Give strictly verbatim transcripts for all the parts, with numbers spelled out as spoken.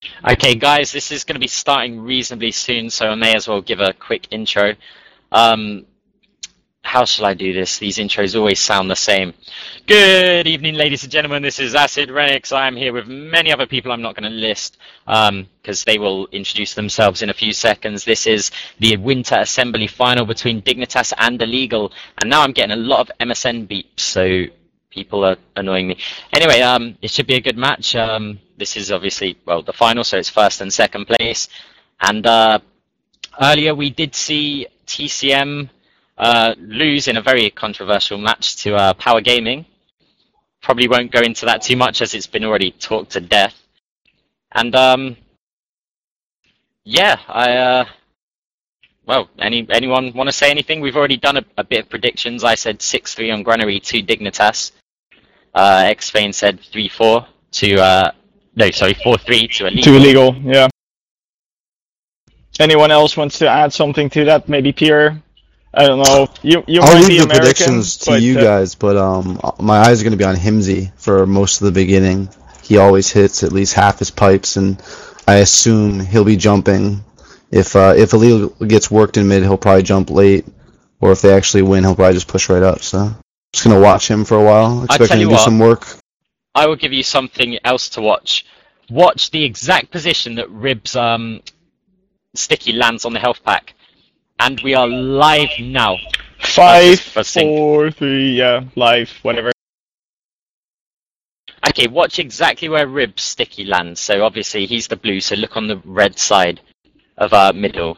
Okay, guys, this is going to be starting reasonably soon, so I may as well give a quick intro. Um, how shall I do this? These intros always sound the same. Good evening, ladies and gentlemen. This is Acid Renix. I am here with many other people I'm not going to list because um, they will introduce themselves in a few seconds. This is the Winter Assembly final between Dignitas and Illegal, and now I'm getting a lot of M S N beeps, so people are annoying me. Anyway, um, it should be a good match. Um, this is obviously, well, the final, so it's first and second place. And uh, earlier we did see T C M uh, lose in a very controversial match to uh, Power Gaming. Probably won't go into that too much as it's been already talked to death. And um, yeah, I uh, well, any anyone want to say anything? We've already done a, a bit of predictions. I said six three on Granary to Dignitas. Uh, X-Fane said three four to uh, no, sorry, four three to Illegal. To Illegal, yeah. Anyone else wants to add something to that? Maybe Pierre? I don't know. You you I'll might be leave the American, predictions to but, you uh, guys, but um, my eyes are going to be on Himsy for most of the beginning. He always hits at least half his pipes, and I assume he'll be jumping. If uh, if Illegal gets worked in mid, he'll probably jump late, or if they actually win, he'll probably just push right up. So just going to watch him for a while, expecting to do what, some work. I will give you something else to watch. Watch the exact position that Rib's um, sticky lands on the health pack. And we are live now. Five, four, three, yeah, live, whatever. Okay, watch exactly where Rib's sticky lands. So obviously he's the blue, so look on the red side of our middle.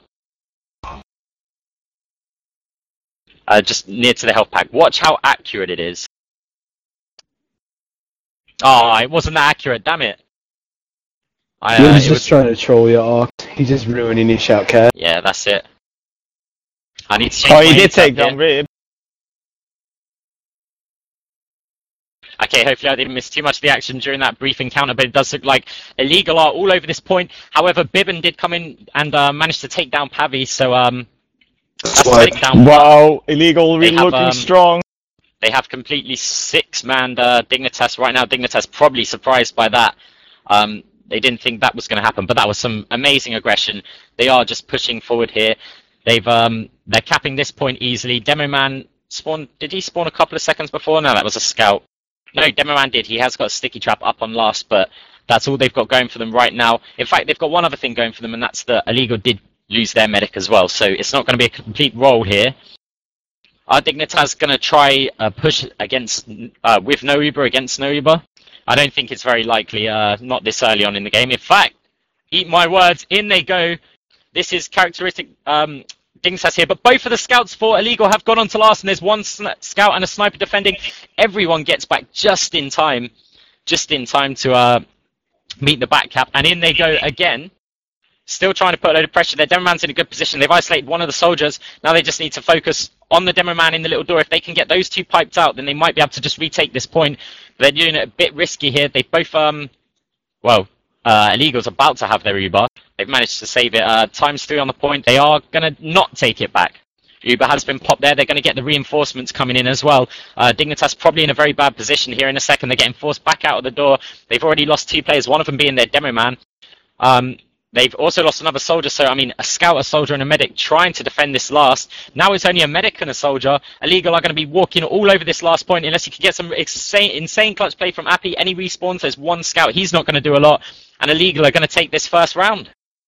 Uh, just near to the health pack. Watch how accurate it is. Oh, it wasn't that accurate, damn it. I, He uh, was it just was... trying to troll your arc. He's just ruining his shout cat. Yeah, that's it. I need to change Oh, my he did insight take down here. Rib. Okay, hopefully I didn't miss too much of the action during that brief encounter, but it does look like Illegal are all over this point. However, Bibbin did come in and uh, managed to take down Pavi, so um, that's a take down. Wow, Illegal really have, looking um, strong. They have completely six-manned uh, Dignitas right now. Dignitas probably surprised by that. Um, they didn't think that was going to happen, but that was some amazing aggression. They are just pushing forward here. They've um, they're capping this point easily. Demoman spawned. Did he spawn a couple of seconds before? No, that was a scout. No, Demoman did. He has got a sticky trap up on last, but that's all they've got going for them right now. In fact, they've got one other thing going for them, and that's that Illegal did lose their medic as well. So it's not going to be a complete roll here. Are Dignitas going to try uh, push against uh, with no Uber against no Uber? I don't think it's very likely. Uh, not this early on in the game. In fact, eat my words. In they go. This is characteristic um, Dignitas here, but both of the scouts for Illegal have gone on to last, and there's one scout and a sniper defending. Everyone gets back just in time, just in time to uh, meet the back cap, and in they go again. Still trying to put a load of pressure. Their Demoman's in a good position. They've isolated one of the soldiers. Now they just need to focus on the Demoman in the little door. If they can get those two piped out, then they might be able to just retake this point. But they're doing it a bit risky here. They both, um, well, uh, Illegal's about to have their Uber. They've managed to save it. Uh, times three on the point. They are going to not take it back. Uber has been popped there. They're going to get the reinforcements coming in as well. Uh, Dignitas probably in a very bad position here in a second. They're getting forced back out of the door. They've already lost two players, one of them being their Demoman. Um, they've also lost another soldier. So, I mean, a scout, a soldier, and a medic trying to defend this last. Now it's only a medic and a soldier. Illegal are going to be walking all over this last point unless you can get some insane, insane clutch play from Appy. Any respawns, there's one scout. He's not going to do a lot. And Illegal are going to take this first round.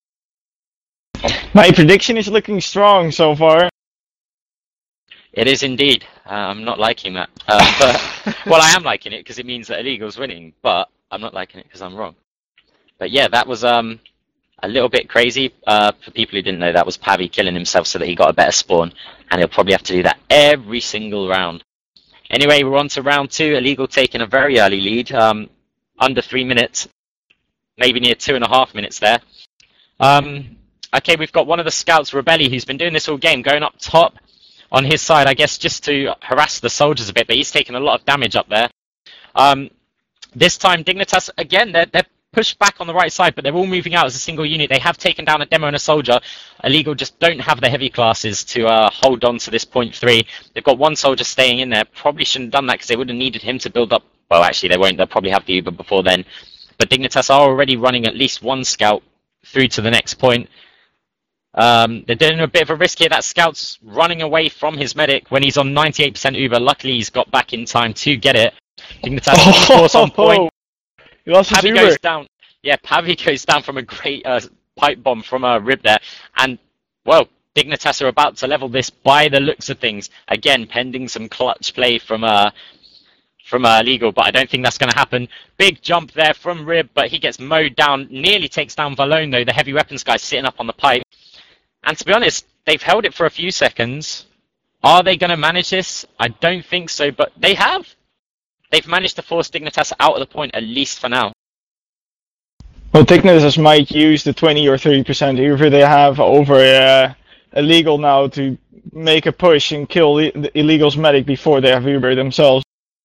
My prediction is looking strong so far. It is indeed. Uh, I'm not liking that. Uh, but, well, I am liking it because it means that Illegal's winning, but I'm not liking it because I'm wrong. But yeah, that was um, a little bit crazy. Uh, for people who didn't know, that was Pavi killing himself so that he got a better spawn, and he'll probably have to do that every single round. Anyway, we're on to round two. Illegal taking a very early lead, um, under three minutes, maybe near two and a half minutes there. Um, okay, we've got one of the scouts, Rebelli, who's been doing this all game, going up top. On his side, I guess, just to harass the soldiers a bit, but he's taken a lot of damage up there. Um, this time, Dignitas, again, they're, they're pushed back on the right side, but they're all moving out as a single unit. They have taken down a demo and a soldier. Illegal just don't have the heavy classes to uh, hold on to this point three. They've got one soldier staying in there. Probably shouldn't have done that because they would have needed him to build up. Well, actually, they won't. They'll probably have the Uber before then. but Dignitas are already running at least one scout through to the next point. Um, they're doing a bit of a risk here. That scout's running away from his medic when he's on ninety-eight percent Uber. Luckily, he's got back in time to get it. Dignitas Oh, force on point. He lost his Pavi Uber. goes down. Yeah, Pavi goes down from a great uh, pipe bomb from a rib there. And, well, Dignitas are about to level this by the looks of things. Again, pending some clutch play from uh, from uh, Legal, but I don't think that's going to happen. Big jump there from Rib, but he gets mowed down. Nearly takes down Valone, though, the heavy weapons guy sitting up on the pipe. And to be honest, they've held it for a few seconds. Are they going to manage this? I don't think so, but they have. They've managed to force Dignitas out of the point, at least for now. Well, Dignitas might use the twenty or thirty percent Uber they have over uh, Illegal now to make a push and kill the Illegal's medic before they have Uber themselves.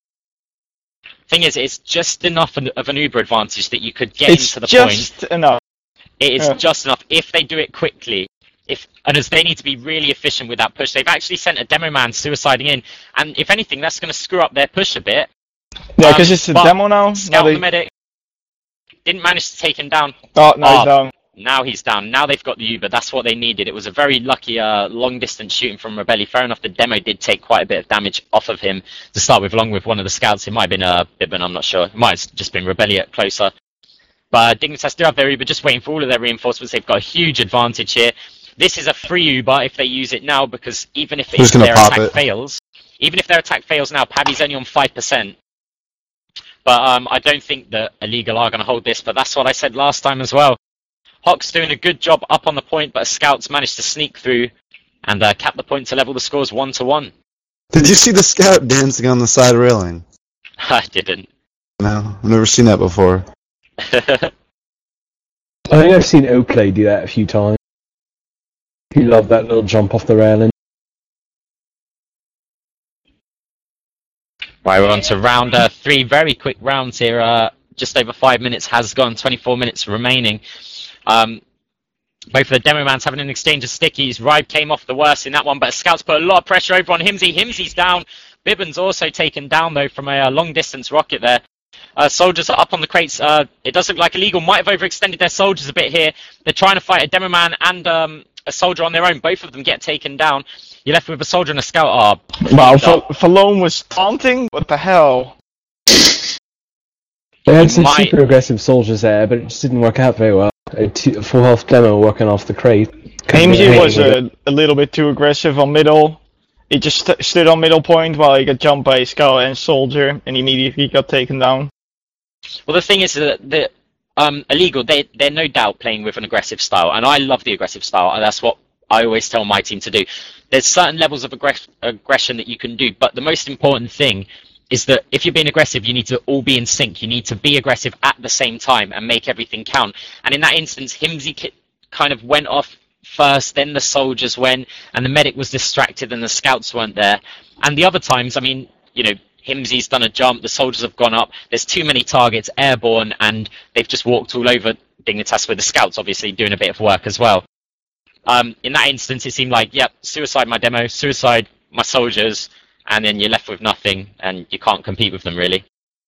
Thing is, it's just enough of an Uber advantage that you could get It's into the just point. enough. It is Yeah. just enough if they do it quickly. If and as they need to be really efficient with that push. They've actually sent a demo man suiciding in, and if anything, that's going to screw up their push a bit. Yeah, because Um, it's a but demo now. Scout Now they... the medic didn't manage to take him down. Oh, now Oh. he's down. Now he's down. Now they've got the Uber. That's what they needed. It was a very lucky uh, long-distance shooting from Rebelli. Fair enough, the demo did take quite a bit of damage off of him to start with, along with one of the scouts. It might have been uh, Bibben, I'm not sure. It might have just been Rebelli at closer. But uh, Dignitas do have their Uber, just waiting for all of their reinforcements. They've got a huge advantage here. This is a free Uber if they use it now, because even if, Who's if gonna their pop attack it? fails, even if their attack fails now, Pavi's only on five percent. But um, I don't think that Illegal are going to hold this, but that's what I said last time as well. Hawk's doing a good job up on the point, but Scouts managed to sneak through and uh, cap the point to level the scores one to one. Did you see the scout dancing on the side railing? I didn't. No, I've never seen that before. I think I've seen Oakley do that a few times. He loved that little jump off the railing. Right, we're on to round uh, three. Very quick rounds here. Uh, just over five minutes has gone. twenty-four minutes remaining. Um, both of the demo mans having an exchange of stickies. Ribe came off the worst in that one, but Scouts put a lot of pressure over on Himsy. Himsy's down. Bibben's also taken down, though, from a uh, long-distance rocket there. Uh, soldiers are up on the crates. Uh, it does look like Illegal might have overextended their soldiers a bit here. They're trying to fight a demo man and um, a soldier on their own. Both of them get taken down. You're left with a soldier and a scout. Oh, Wow, cleaned up. Fa- Falone was taunting? What the hell? They had some might- super aggressive soldiers there, but it just didn't work out very well. A, two, a full health demo working off the crate. Couldn't get Hamesy anything was with it. a, a little bit too aggressive on middle. He just st- stood on middle point while he got jumped by a scout and soldier, and immediately got taken down. Well, the thing is that the um, Illegal, they, they're no doubt playing with an aggressive style, and I love the aggressive style, and that's what I always tell my team to do. There's certain levels of aggress- aggression that you can do, but the most important thing is that if you're being aggressive, you need to all be in sync. You need to be aggressive at the same time and make everything count. And in that instance, Himsy ki- kind of went off first, then the soldiers went, and the medic was distracted and the scouts weren't there. And the other times, I mean, you know, Himsy's done a jump, the soldiers have gone up, there's too many targets airborne, and they've just walked all over Dignitas, with the scouts obviously doing a bit of work as well. Um, in that instance, it seemed like, yep, suicide my demo, suicide my soldiers, and then you're left with nothing, and you can't compete with them, really.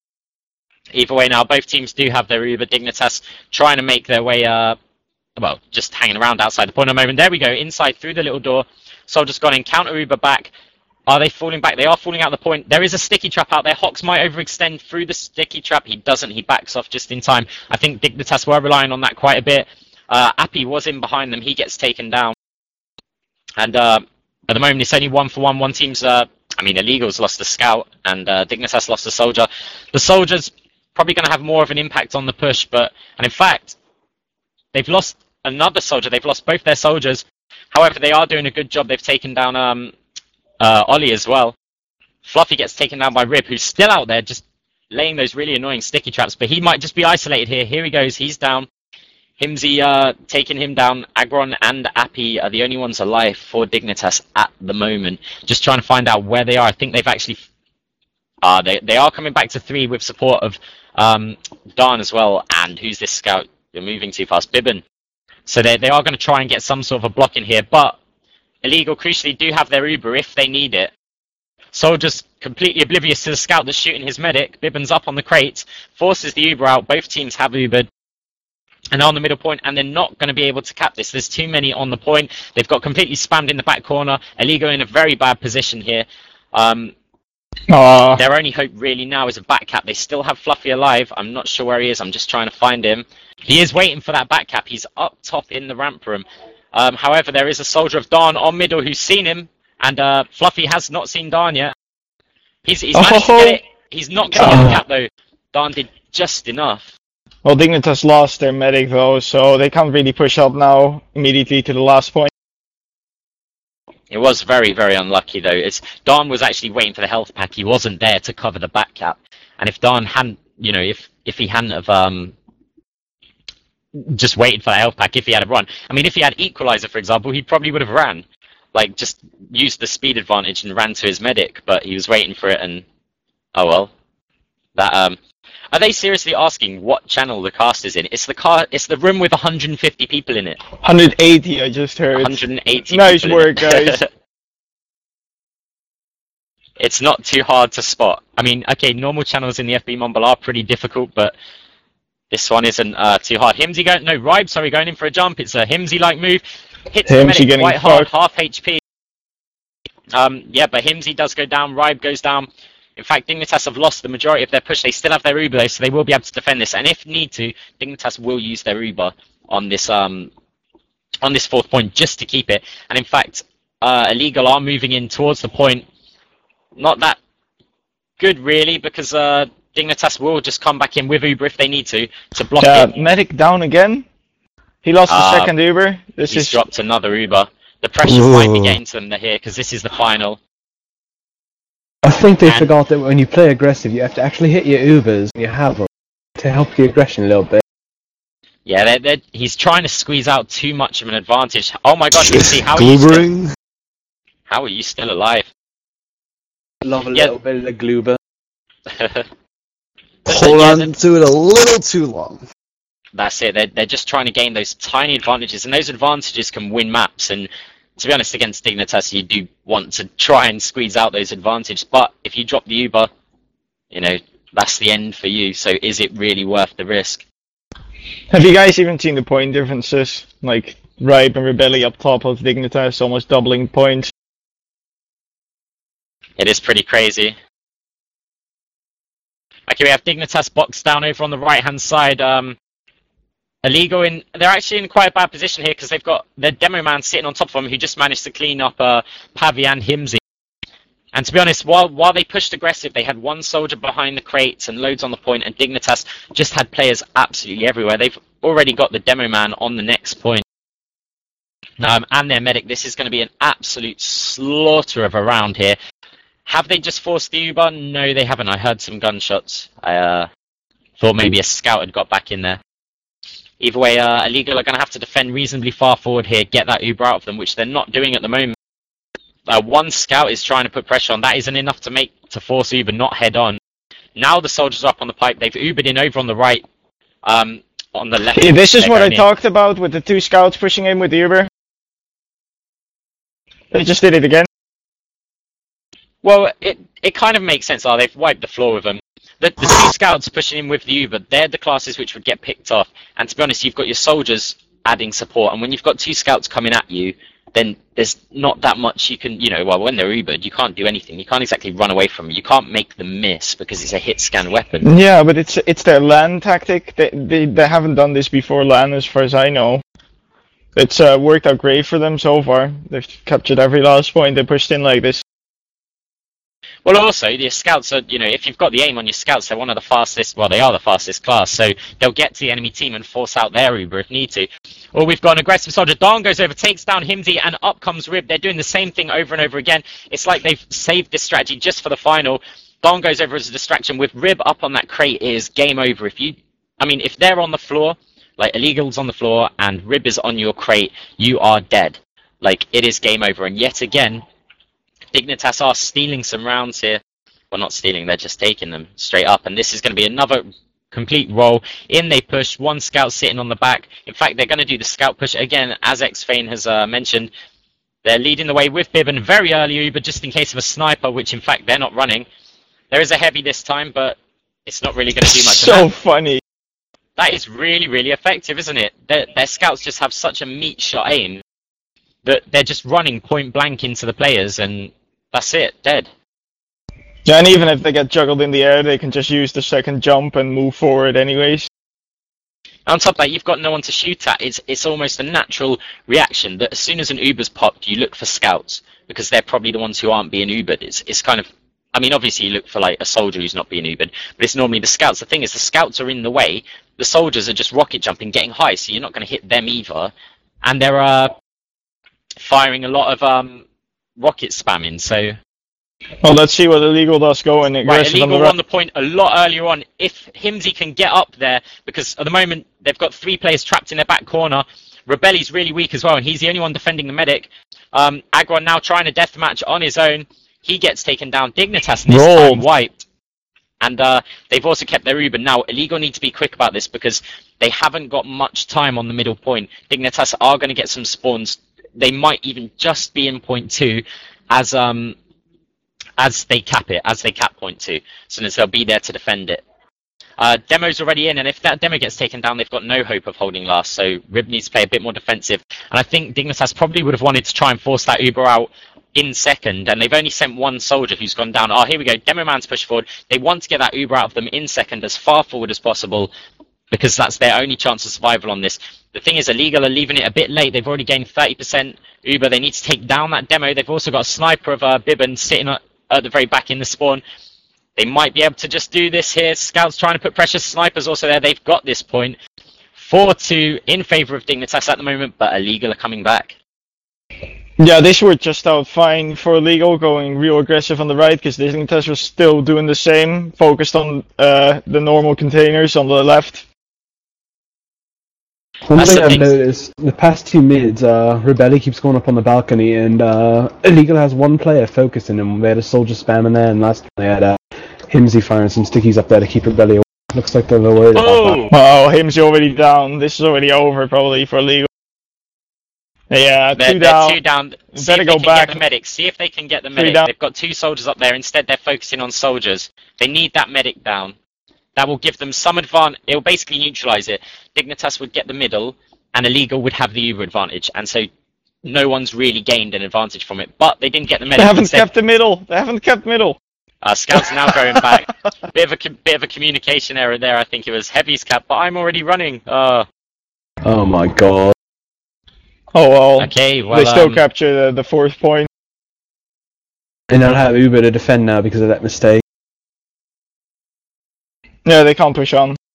Either way now, both teams do have their Uber. Dignitas trying to make their way, uh, well, just hanging around outside the point at the moment. There we go, inside through the little door. Soldiers gone in, counter Uber back. Are they falling back? They are falling out the point. There is a sticky trap out there. Hawks might overextend through the sticky trap. He doesn't. He backs off just in time. I think Dignitas were relying on that quite a bit. Uh, Appy was in behind them. He gets taken down. And uh, at the moment, it's only one for one. One team's, uh, I mean, Illegal's lost a scout, and uh, Dignitas lost a soldier. The soldiers probably going to have more of an impact on the push, but, and in fact, they've lost another soldier. They've lost both their soldiers. However, they are doing a good job. They've taken down um, uh, Ollie as well. Fluffy gets taken down by Rib, who's still out there, just laying those really annoying sticky traps, but he might just be isolated here. Here he goes. He's down. Himsy uh, taking him down. Agron and Appy are the only ones alive for Dignitas at the moment. Just trying to find out where they are. I think they've actually... Uh, they, they are coming back to three with support of um, Darn as well. And who's this scout? You're moving too fast. Bibben. So they, they are going to try and get some sort of a block in here. But Illegal, crucially, do have their Uber if they need it. Soldiers completely oblivious to the scout that's shooting his medic. Bibben's up on the crate, forces the Uber out. Both teams have Ubered. And on the middle point, and they're not going to be able to cap this. There's too many on the point. They've got completely spammed in the back corner. Eligo in a very bad position here. Um, Aww. Their only hope really now is a back cap. They still have Fluffy alive. I'm not sure where he is. I'm just trying to find him. He is waiting for that back cap. He's up top in the ramp room. Um, however, there is a soldier of Dawn on middle who's seen him, and uh, Fluffy has not seen Dawn yet. He's, he's managed Oh. to get it. He's not going to get the cap though. Dawn did just enough. Well, Dignitas lost their medic though, so they can't really push up now immediately to the last point. It was very, very unlucky though. It's Dawn was actually waiting for the health pack. He wasn't there to cover the back cap. And if Dawn hadn't, you know, if if he hadn't have um just waited for the health pack, if he had a run, I mean, if he had Equalizer, for example, he probably would have ran, like just used the speed advantage and ran to his medic. But he was waiting for it, and oh well. That um. Are they seriously asking what channel the cast is in? It's the car. It's the room with one hundred fifty people in it. one hundred eighty, I just heard. one hundred eighty. Nice people in work, it. guys. It's not too hard to spot. I mean, okay, normal channels in the F B Mumble are pretty difficult, but this one isn't uh, too hard. Himsy going, no, Ribe, sorry, going in for a jump. It's a Himsy-like move. Hits the Himsy medic getting quite hard, fucked. half H P. Um, yeah, but Himsy does go down, Ribe goes down. In fact, Dignitas have lost the majority of their push. They still have their Uber though, so they will be able to defend this. And if need to, Dignitas will use their Uber on this um on this fourth point just to keep it. And in fact, uh, Illegal are moving in towards the point. Not that good really, because uh, Dignitas will just come back in with Uber if they need to to block Yeah, it. medic down again. He lost the Uh, second Uber. This He's is dropped another Uber. The pressure Ooh. might be getting to them here because this is the final. I think they And- forgot that when you play aggressive, you have to actually hit your Ubers when you have them to help the aggression a little bit. Yeah, they're, they're, he's trying to squeeze out too much of an advantage. Oh my god, Himsy, how are you still, Gloobering. how are you still alive? Love a Yeah. little bit of the Gloober. Hold Yeah, on that- to it a little too long. That's it. They're, they're just trying to gain those tiny advantages, and those advantages can win maps. And to be honest, against Dignitas, you do want to try and squeeze out those advantages. But if you drop the Uber, you know, that's the end for you. So is it really worth the risk? Have you guys even seen the point differences? Like Ripe and Rebelli up top of Dignitas, almost doubling points. It is pretty crazy. Okay, we have Dignitas boxed down over on the right-hand side. Um, Illegal in, they're actually in quite a bad position here because they've got their demo man sitting on top of them who just managed to clean up uh, Pavi and Himsy. And to be honest, while while they pushed aggressive, they had one soldier behind the crates and loads on the point, and Dignitas just had players absolutely everywhere. They've already got the demo man on the next point. Um, and their medic. This is going to be an absolute slaughter of a round here. Have they just forced the Uber? No, they haven't. I heard some gunshots. I uh, thought maybe a scout had got back in there. Either way, uh, Illegal are going to have to defend reasonably far forward here, get that Uber out of them, which they're not doing at the moment. Uh, one scout is trying to put pressure on. That isn't enough to make to force Uber not head on. Now the soldiers are up on the pipe. They've Ubered in over on the right. Um, on the left. Yeah, this is they're what I going in. talked about with the two scouts pushing in with the Uber. They just did it again. Well, it it kind of makes sense. Oh, they've wiped the floor with them. The, the two scouts pushing in with the Uber, they're the classes which would get picked off. And to be honest, you've got your soldiers adding support. And when you've got two scouts coming at you, then there's not that much you can, you know, well, when they're Ubered, you can't do anything. You can't exactly run away from them. You can't make them miss because it's a hit scan weapon. Yeah, but it's it's their LAN tactic. They they, they haven't done this before LAN, as far as I know. It's uh, worked out great for them so far. They've captured every last point they pushed in like this. Well, also, the scouts are, you know, if you've got the aim on your scouts, they're one of the fastest, well, they are the fastest class, so they'll get to the enemy team and force out their Uber if need to. Or we've got an aggressive soldier. Dawn goes over, takes down Himsy, and up comes Rib. They're doing the same thing over and over again. It's like they've saved this strategy just for the final. Dawn goes over as a distraction. With Rib up on that crate, it is game over. If you, I mean, if they're on the floor, like Illegal's on the floor, and Rib is on your crate, you are dead. Like, it is game over. And yet again, Dignitas are stealing some rounds here. Well, not stealing, they're just taking them straight up. And this is going to be another complete roll. In they push, one scout sitting on the back. In fact, they're going to do the scout push again, as X-Fane has uh, mentioned. They're leading the way with Bibben, very early Uber, just in case of a sniper, which in fact they're not running. There is a heavy this time, but it's not really going to do much. So funny. That is really, really effective, isn't it? Their, their scouts just have such a meat shot aim that they're just running point blank into the players, and that's it, dead. Yeah, and even if they get juggled in the air, they can just use the second jump and move forward anyways. On top of that, you've got no one to shoot at. It's it's almost a natural reaction that as soon as an Uber's popped, you look for scouts, because they're probably the ones who aren't being Ubered. It's, it's kind of, I mean, obviously you look for like a soldier who's not being Ubered, but it's normally the scouts. The thing is, the scouts are in the way, the soldiers are just rocket jumping, getting high, so you're not going to hit them either. And they're uh, firing a lot of um, rocket spamming, so... Well, let's see what Illegal does going Right, aggressive Illegal on the were right. on the point a lot earlier on. If Himsy can get up there, because at the moment they've got three players trapped in their back corner. Rebelli's really weak as well, and he's the only one defending the medic. Um, Agron now trying a deathmatch on his own. He gets taken down. Dignitas this Roll. time wiped. And uh, they've also kept their Uber. Now, Illegal need to be quick about this because they haven't got much time on the middle point. Dignitas are going to get some spawns. They might even just be in point two as um as they cap it, as they cap point two. So they'll be there to defend it. Uh, Demo's already in, and if that Demo gets taken down, they've got no hope of holding last. So Rib needs to play a bit more defensive. And I think Dignitas probably would have wanted to try and force that Uber out in second, and they've only sent one soldier who's gone down. Oh, here we go. Demo Man's pushed forward. They want to get that Uber out of them in second as far forward as possible because that's their only chance of survival on this. The thing is, Illegal are leaving it a bit late. They've already gained thirty percent Uber. They need to take down that Demo. They've also got a sniper of uh, Bibben sitting at, at the very back in the spawn. They might be able to just do this here. Scouts trying to put pressure. Snipers also there. They've got this point. four two in favour of Dignitas at the moment, but Illegal are coming back. Yeah, this worked just out fine for Illegal, going real aggressive on the right, because Dignitas was still doing the same, focused on uh, the normal containers on the left. One That's thing the I've thing. noticed, the past two mids, uh, Rebelli keeps going up on the balcony, and uh, Illegal has one player focusing him. They had a soldier spamming there, and last time they had uh, Himsy firing some stickies up there to keep Rebelli away. Looks like they're worried about Oh! Wow, Him's already down. This is already over, probably, for Illegal. Yeah, They're, two they're down. two down. See Better if they go can back. get the medic. See if they can get the Three medic. down. They've got two soldiers up there. Instead, they're focusing on soldiers. They need that medic down. That will give them some advantage. It will basically neutralize it. Dignitas would get the middle, and Illegal would have the Uber advantage. And so no one's really gained an advantage from it. But they didn't get the medic. They haven't Instead, kept the middle. They haven't kept middle. uh, Scouts are now going back. Bit of a com- bit of a communication error there. I think it was Heavy's cap, but I'm already running. Uh, that. Oh my god. Oh well. okay, well, they still um, capture the, the fourth point. And they'll have Uber to defend now because of that mistake. Yeah, they can't push on.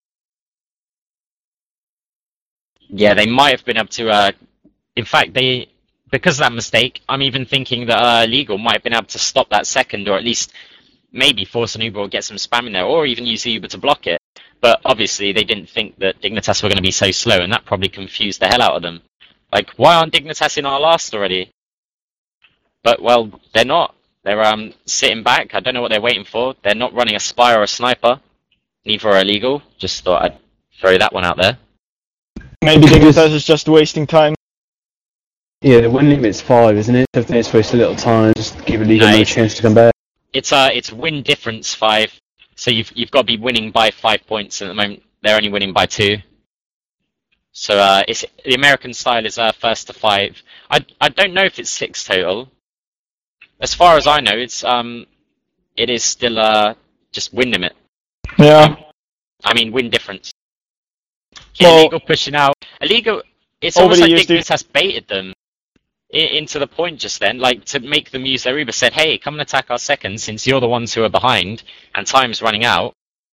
yeah, they might have been able to. Uh, in fact, they because of that mistake, I'm even thinking that uh, Illegal might have been able to stop that second, or at least maybe force an Uber or get some spam in there, or even use the Uber to block it. But obviously, they didn't think that Dignitas were going to be so slow, and that probably confused the hell out of them. Like, why aren't Dignitas in our last already? But, well, they're not. They're um sitting back. I don't know what they're waiting for. They're not running a spy or a sniper. Neither are Illegal. Just thought I'd throw that one out there. Maybe Dignitas is just wasting time. Yeah, the win limit's five, isn't it? So if they just waste a little time, just give Illegal no Nice. chance to come back. It's uh, it's win difference five. So you've you've got to be winning by five points. And at the moment, they're only winning by two. So uh, it's the American style is uh, first to five. I I don't know if it's six total. As far as I know, it's um, it is still uh just win limit. Yeah. I mean win difference. Okay, Well- Illegal pushing out. Illegal. It's Over almost the like years, Dignitas baited them i- into the point just then, like to make them use their Uber. Said, "Hey, come and attack our second, since you're the ones who are behind and time's running out."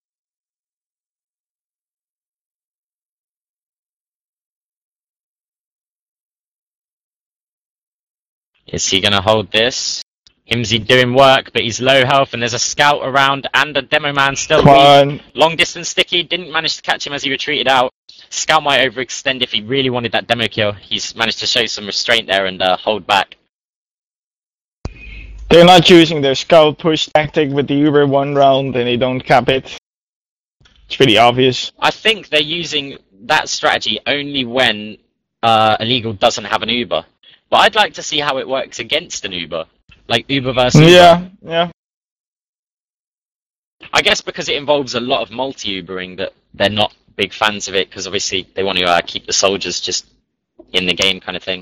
Is he gonna hold this? Himsy doing work, but he's low health, and there's a scout around and a demo man still Come weak. on. Long distance sticky, didn't manage to catch him as he retreated out. Scout might overextend if he really wanted that demo kill. He's managed to show some restraint there and uh, hold back. They're not using their scout push tactic with the Uber one round and they don't cap it. It's pretty obvious. I think they're using that strategy only when uh, Illegal doesn't have an Uber. But I'd like to see how it works against an Uber. Like Uber versus Uber. Yeah, yeah. I guess because it involves a lot of multi-Ubering that they're not big fans of it, because obviously they want to uh, keep the soldiers just in the game kind of thing.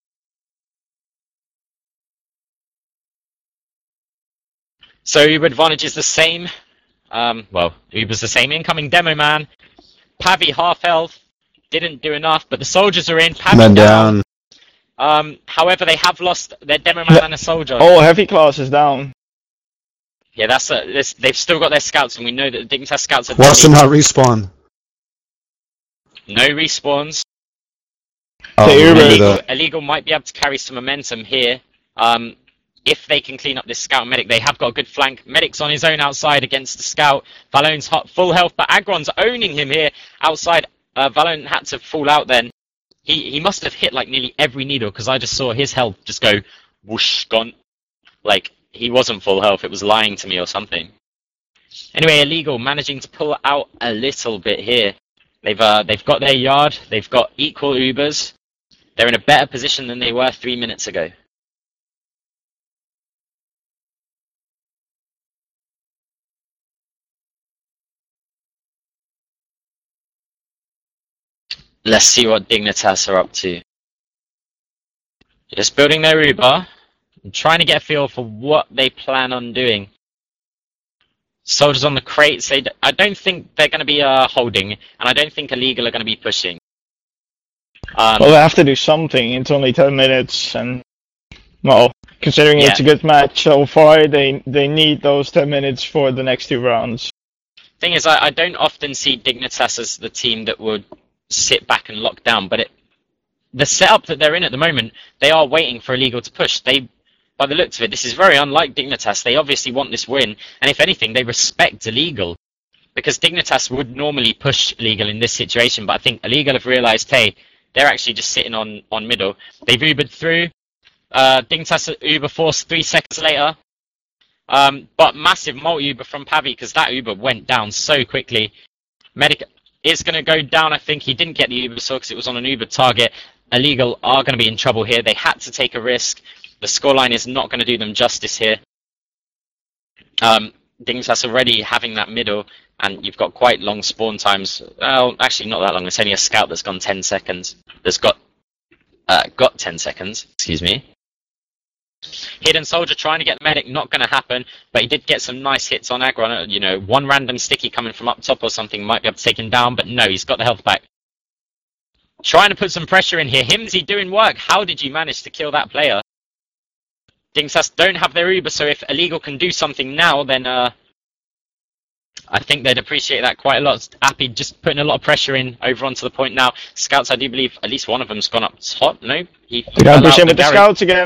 So Uber advantage is the same. Um, well, Uber's the same. Incoming Demo Man. Pavi half health. Didn't do enough, but the soldiers are in. Pavi Man down. down. Um, however, they have lost their Demo Man and a soldier. Oh, Heavy Claws is down. Yeah, that's a, this, they've still got their scouts, and we know that the Dignitas scouts are Watch them not respawn. no respawns. Oh, The Uber- remember Illegal, that. Illegal might be able to carry some momentum here. Um, if they can clean up this scout medic, they have got a good flank. Medic's on his own outside against the scout. Valone's hot, full health, but Agron's owning him here outside. Uh, Valone had to fall out then. He he must have hit like nearly every needle, because I just saw his health just go whoosh, gone. Like, he wasn't full health, it was lying to me or something. Anyway, Illegal managing to pull out a little bit here. They've uh, they've got their yard, they've got equal Ubers. They're in a better position than they were three minutes ago. Let's see what Dignitas are up to. Just building their Uber. I'm trying to get a feel for what they plan on doing. Soldiers on the crates. They d I don't think they're going to be uh, holding, and I don't think Illegal are going to be pushing. Um, Well, they have to do something. It's only ten minutes, and well, considering Yeah. it's a good match so far, they they need those ten minutes for the next two rounds. thing is, I, I don't often see Dignitas as the team that would sit back and lock down, but it, the setup that they're in at the moment, they are waiting for Illegal to push. They, by the looks of it, this is very unlike Dignitas. They obviously want this win, and if anything, they respect Illegal, because Dignitas would normally push Illegal in this situation, but I think Illegal have realised, hey, they're actually just sitting on, on middle. They've Ubered through. Uh, Dignitas Uber force three seconds later. Um, but massive multi-Uber from Pavi, because that Uber went down so quickly. Medic is going to go down, I think. He didn't get the Uber saw because it was on an Uber target. Illegal are going to be in trouble here. They had to take a risk. The scoreline is not going to do them justice here. Um, Dignitas already having that middle, and you've got quite long spawn times. Well, actually not that long. It's only a scout that's gone ten seconds. That's got uh, got ten seconds. Excuse me. Hidden Soldier trying to get the medic, not going to happen, but he did get some nice hits on Agron. You know, one random sticky coming from up top or something might be able to take him down, but no, he's got the health back. Trying to put some pressure in here. Himsy doing work. How did you manage to kill that player? Dignitas don't have their Uber, so if Illegal can do something now, then uh, I think they'd appreciate that quite a lot. Appy just putting a lot of pressure in over onto the point now. Scouts, I do believe at least one of them's gone up top. No, he They gotta fell push out, in but with the Gary- scouts again.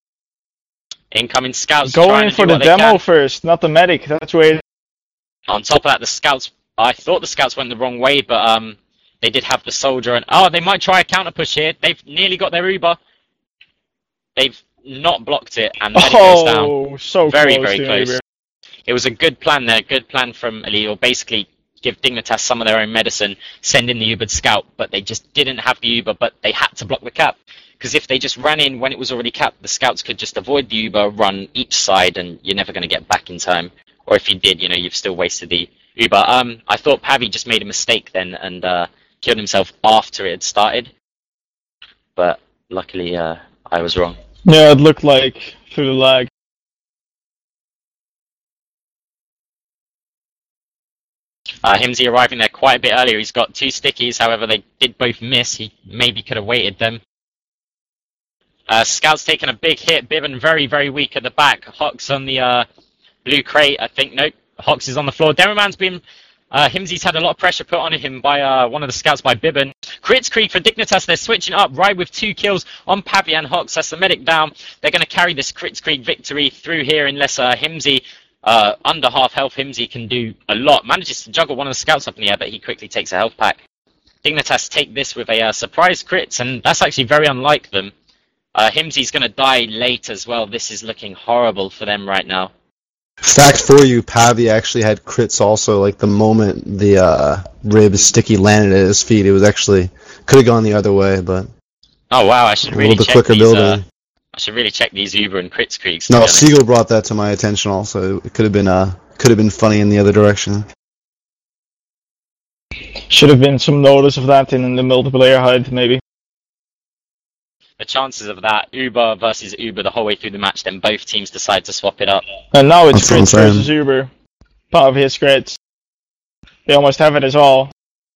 Incoming scouts Go trying in to for do the what they demo can. first, not the medic. That's where. On top of that, the scouts, I thought the scouts went the wrong way, but um, they did have the soldier, and oh, they might try a counter push here. They've nearly got their Uber. They've not blocked it, and then it goes down. Oh, so Very, close very to close. Uber. It was a good plan there, good plan from Illegal. Basically, give Dignitas some of their own medicine, send in the Ubered scout, but they just didn't have the Uber, but they had to block the cap. Because if they just ran in when it was already capped, the scouts could just avoid the Uber, run each side, and you're never going to get back in time. Or if you did, you know, you've still wasted the Uber. Um, I thought Pavi just made a mistake then and uh, killed himself after it had started. But luckily, uh, I was wrong. Yeah, it looked like through the lag. Uh, Himsy arriving there quite a bit earlier. He's got two stickies, however, they did both miss. He maybe could have waited them. Uh, Scout's taking a big hit. Bibbin very, very weak at the back. Hox on the uh, blue crate, I think. Nope, Hox is on the floor. Demoman's been... Uh, Himsy's had a lot of pressure put on him by uh, one of the scouts by Bibbin. Crits Creek for Dignitas. They're switching up. Ride with two kills on Pavi and Hox. That's the medic down. They're going to carry this Crits Creek victory through here unless uh, Himsy, uh, under half health, Himsy can do a lot. Manages to juggle one of the scouts up in the air, but he quickly takes a health pack. Dignitas take this with a uh, surprise crits, and that's actually very unlike them. Uh, Himsy's going to die late as well. This is looking horrible for them right now. Fact for you, Pavi actually had crits also, like the moment the uh, rib sticky landed at his feet, it was actually, could have gone the other way, but Oh wow, I should a really little bit check quicker these, building. uh, I should really check these Uber and crit streaks. to be No, honest. Siegel brought that to my attention also. It could have been uh could have been funny in the other direction. Should have been some notice of that in the multiplayer H U D, maybe. The chances of that, Uber versus Uber the whole way through the match, then both teams decide to swap it up. And now it's That's what I'm crits saying. versus Uber. Pav hits crits. They almost have it as all.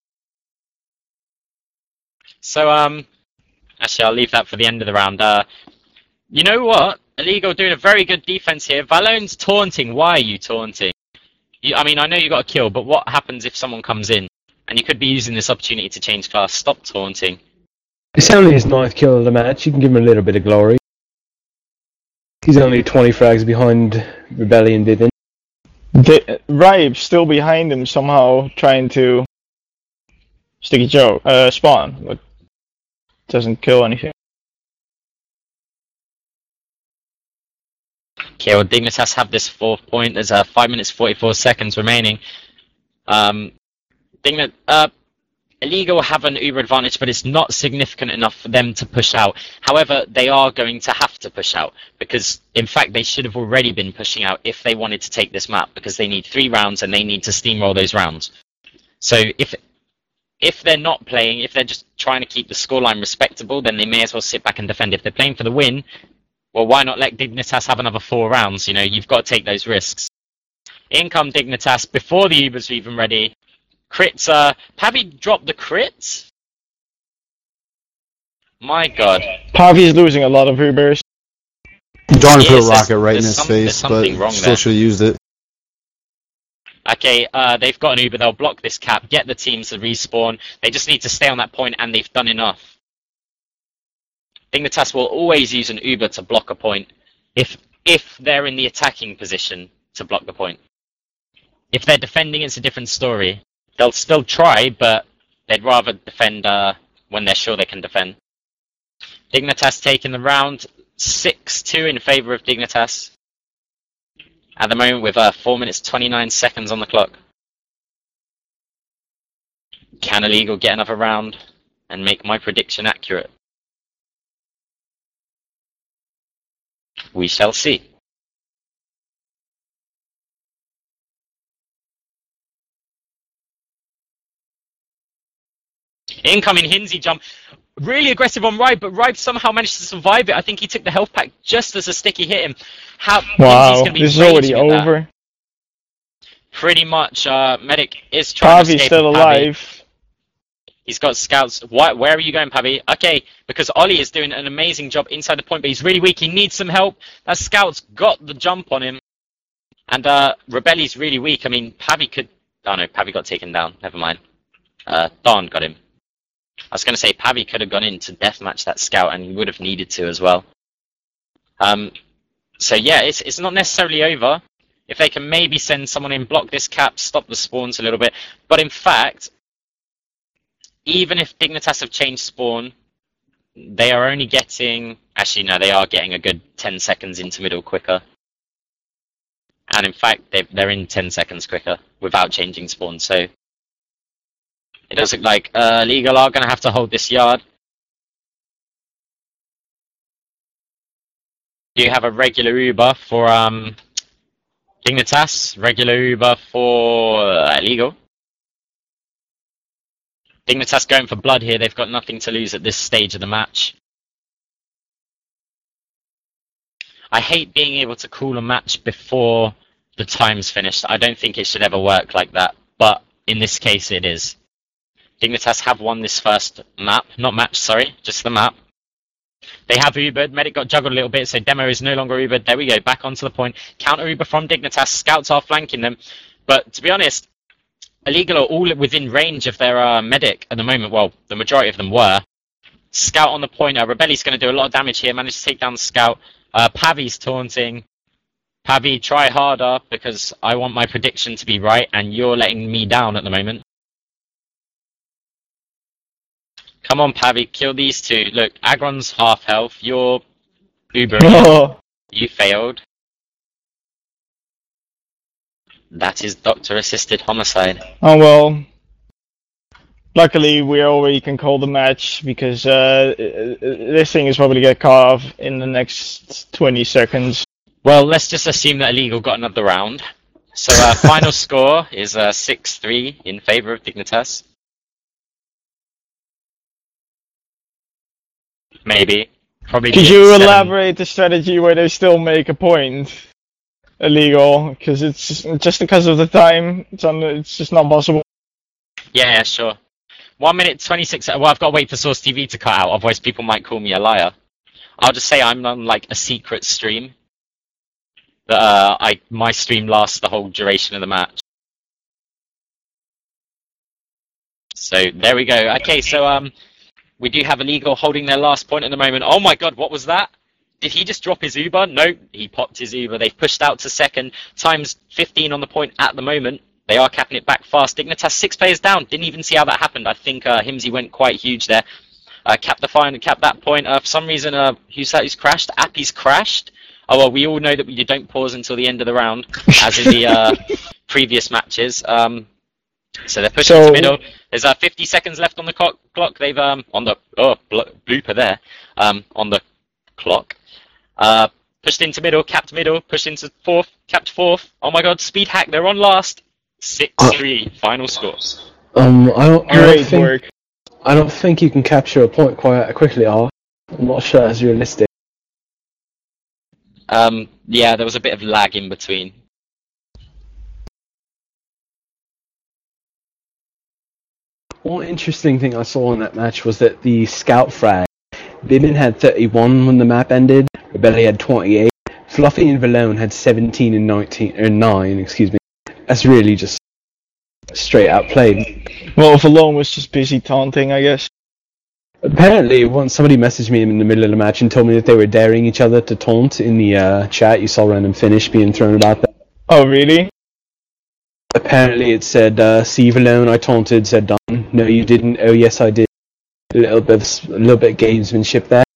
So, um, actually, I'll leave that for the end of the round. Uh, you know what? Illegal doing a very good defense here. Valone's taunting. Why are you taunting? You, I mean, I know you got a kill, but what happens if someone comes in? And you could be using this opportunity to change class. Stop taunting. It's only his ninth kill of the match. You can give him a little bit of glory. He's only twenty frags behind Rebellion did. The, Ribe's still behind him somehow, trying to Sticky Joe uh, spawn, but doesn't kill anything. Okay, well, Dignitas have this fourth point. There's uh, five minutes forty-four seconds remaining. Um, Dignit, uh, Illegal have an Uber advantage, but it's not significant enough for them to push out. However, they are going to have to push out, because in fact they should have already been pushing out if they wanted to take this map, because they need three rounds and they need to steamroll those rounds. So if if they're not playing, if they're just trying to keep the scoreline respectable, then they may as well sit back and defend. If they're playing for the win, well, why not let Dignitas have another four rounds? You know, you've got to take those risks. In come Dignitas before the Ubers are even ready. Crits, uh, Pavi dropped the crits? My god. Pavi's losing a lot of Ubers. Darn He put a is, rocket right in there's his some- face, there's but something wrong still there. should have used it. Okay, uh, they've got an Uber, they'll block this cap, get the teams to respawn. They just need to stay on that point, and they've done enough. Dignitas will always use an Uber to block a point, if if they're in the attacking position to block the point. If they're defending, it's a different story. They'll still try, but they'd rather defend uh, when they're sure they can defend. Dignitas taking the round, six two in favour of Dignitas. At the moment with uh, four minutes twenty-nine seconds on the clock. Can Illegal get another round and make my prediction accurate? We shall see. Incoming Hinsey jump. Really aggressive on Ribe, but Ribe somehow managed to survive it. I think he took the health pack just as a sticky hit him. How Wow, gonna be this is already raging at that. over. Pretty much, uh, Medic is trying to Pavi's escape still with Pavi. alive. He's got scouts. Why, where are you going, Pavi? Okay, because Ollie is doing an amazing job inside the point, but he's really weak. He needs some help. That scout's got the jump on him. And uh, Rebelli's really weak. I mean, Pavi could... Oh no, Pavi got taken down. Never mind. Uh, Don got him. I was going to say Pavi could have gone in to deathmatch that scout, and he would have needed to as well. Um, so yeah, it's it's not necessarily over. If they can maybe send someone in, block this cap, stop the spawns a little bit. But in fact, even if Dignitas have changed spawn, they are only getting... Actually, no, they are getting a good ten seconds into middle quicker. And in fact, they've, they're in ten seconds quicker without changing spawn, so... It does look like uh, Legal are going to have to hold this yard. You have a regular Uber for um, Dignitas, regular Uber for uh, Legal. Dignitas going for blood here. They've got nothing to lose at this stage of the match. I hate being able to call a match before the time's finished. I don't think it should ever work like that, but in this case it is. Dignitas have won this first map, not match, sorry, just the map. They have Ubered, Medic got juggled a little bit, so Demo is no longer Ubered. There we go, back onto the point. Counter Uber from Dignitas, scouts are flanking them. But to be honest, Illegal are all within range of their uh, Medic at the moment. Well, the majority of them were. Scout on the point, uh, Rebelli's going to do a lot of damage here, managed to take down the Scout. Uh, Pavi's taunting. Pavi, try harder, because I want my prediction to be right, and you're letting me down at the moment. Come on, Pavi, kill these two. Look, Agron's half health. You're Uber. Oh, You failed. That is doctor-assisted homicide. oh well. Luckily, we already can call the match because uh, this thing is probably get cut off in the next twenty seconds. Well, let's just assume that Illegal got another round. So, uh, final score is uh, six three in favor of Dignitas. Maybe. Probably. Could you seven. elaborate the strategy where they still make a point? Illegal, because it's just, just because of the time. It's un, it's just not possible. Yeah, yeah, sure. One minute twenty-six. Well, I've got to wait for Source T V to cut out, otherwise people might call me a liar. I'll just say I'm on like a secret stream. That uh, I my stream lasts the whole duration of the match. So there we go. Okay, so um, we do have Illegal holding their last point at the moment. Oh my God, what was that? Did he just drop his Uber? No, he popped his Uber. They've pushed out to second. Time's fifteen on the point at the moment. They are capping it back fast. Dignitas six players down. Didn't even see how that happened. I think uh, Himsy went quite huge there. Uh, capped the final, capped that point. Uh, for some reason, uh, who's that who's crashed? Appy's crashed. Oh, well, we all know that you don't pause until the end of the round, as in the uh, previous matches. Um, so they're pushing So- to middle. There's uh, fifty seconds left on the clock. clock. They've, um, on the, oh, bl- blooper there, um, on the clock. Uh, pushed into middle, capped middle, pushed into fourth, capped fourth. Oh my God, speed hack, they're on last. six three, final score. Um, I don't, I don't Great think work. I don't think you can capture a point quite quickly. Ar. I'm not sure that's realistic. Um, yeah, there was a bit of lag in between. One interesting thing I saw in that match was that the scout frag, Bibbin had thirty-one when the map ended, Rebelli had twenty-eight, Fluffy and Valone had seventeen and nineteen, or nine, excuse me. That's really just straight out played. Well, Valone was just busy taunting, I guess. Apparently, once somebody messaged me in the middle of the match and told me that they were daring each other to taunt in the uh, chat. You saw random finish being thrown about that. Oh, really? Apparently, it said, uh, "See Valone, I taunted." Said Don, "No, you didn't." "Oh, yes, I did." A little bit, of, a little bit of gamesmanship there.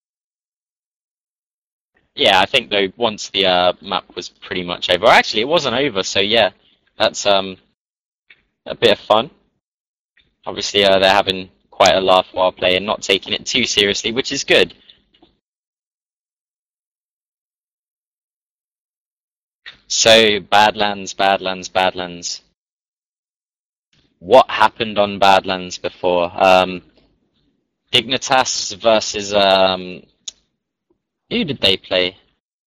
Yeah, I think though once the uh, map was pretty much over. Actually, it wasn't over, so yeah, that's um a bit of fun. Obviously, uh, they're having quite a laugh while playing, not taking it too seriously, which is good. So, Badlands, Badlands, Badlands. What happened on Badlands before? Um, Dignitas versus, um, who did they play?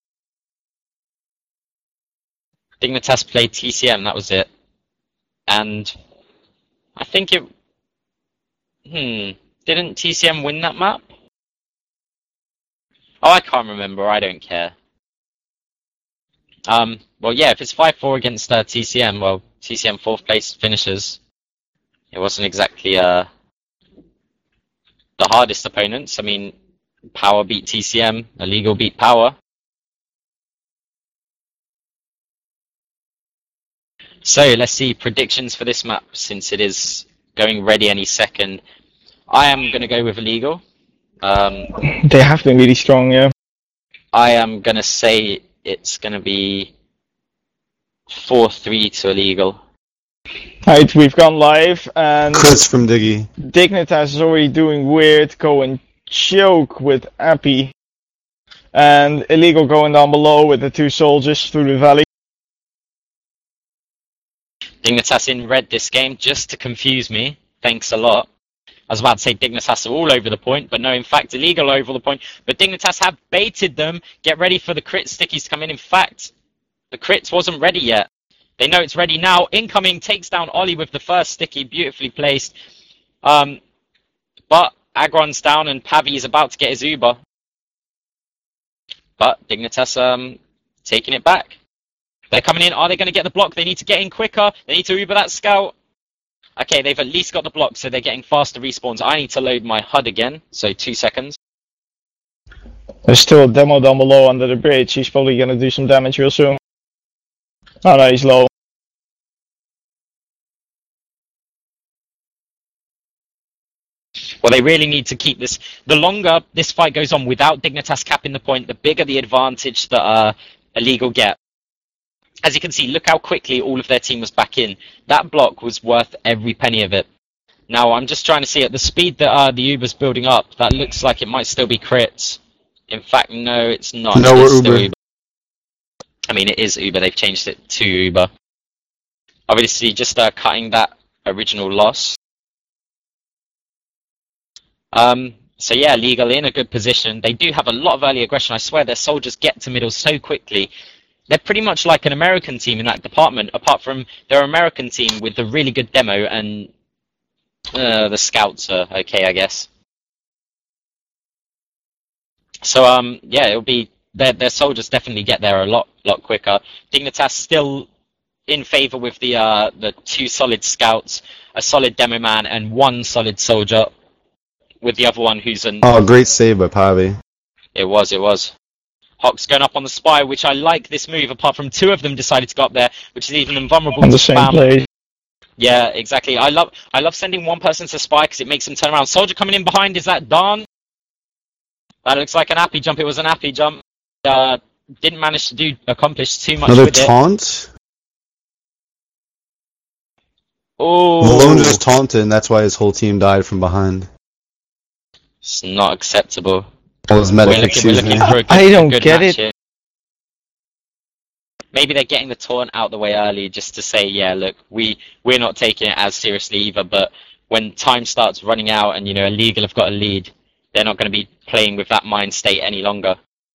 Dignitas played T C M, that was it. And I think it, hmm, didn't T C M win that map? Oh, I can't remember, I don't care. Um, well, yeah, if it's five four against uh, T C M, well, T C M fourth place finishes. It wasn't exactly uh, the hardest opponents. I mean, Power beat T C M, Illegal beat Power. So, let's see, predictions for this map, since it is going ready any second. I am going to go with Illegal. Um, They have been really strong, yeah. I am going to say it's going to be four three to Illegal. Alright, we've gone live, and Crits from Diggy. Dignitas is already doing weird, go and choke with Appy. And Illegal going down below with the two soldiers through the valley. Dignitas in red this game, just to confuse me. Thanks a lot. I was about to say Dignitas are all over the point, but no, in fact, Illegal over the point. But Dignitas have baited them. Get ready for the crit stickies to come in. In fact, the crits wasn't ready yet. They know it's ready now. Incoming takes down Ollie with the first sticky, beautifully placed. Um, but Agron's down and Pavi is about to get his Uber. But Dignitas um, taking it back. They're coming in. Are they going to get the block? They need to get in quicker. They need to Uber that scout. Okay, they've at least got the block, so they're getting faster respawns. I need to load my H U D again, so two seconds. There's still a demo down below under the bridge. He's probably gonna do some damage real soon. Oh no, he's low. Well, they really need to keep this. The longer this fight goes on without Dignitas capping the point, the bigger the advantage that uh, Illegal get. As you can see, look how quickly all of their team was back in. That block was worth every penny of it. Now, I'm just trying to see at the speed that uh, the Uber's building up, that looks like it might still be crits. In fact, no, it's not. No, It we're is still Uber. Uber. I mean, it is Uber. They've changed it to Uber. Obviously, just uh, cutting that original loss. Um, so yeah, Legal in a good position. They do have a lot of early aggression. I swear their soldiers get to middle so quickly. They're pretty much like an American team in that department, apart from their American team with the really good demo and uh, the scouts are okay, I guess. So um, yeah, it'll be their their soldiers definitely get there a lot lot quicker. Dignitas still in favor with the uh, the two solid scouts, a solid demo man, and one solid soldier, with the other one who's an. Oh, great save by Pavi. It was, it was. Hawks going up on the spy, which I like this move, apart from two of them decided to go up there, which is even invulnerable On to the same spam. play. Yeah, exactly. I love I love sending one person to spy because it makes them turn around. Soldier coming in behind, is that Don? That looks like an appy jump. It was an appy jump. Uh, didn't manage to do accomplish too much Another with it. taunt? Oh, Malone just taunted, and that's why his whole team died from behind. it's not acceptable. All his We're medic, looking, we're excuse looking me. for a good, I don't good get match it. here. Maybe they're getting the taunt out the way early just to say, yeah, look, we, we're not taking it as seriously either, but when time starts running out and, you know, Illegal have got a lead, they're not going to be playing with that mind state any longer.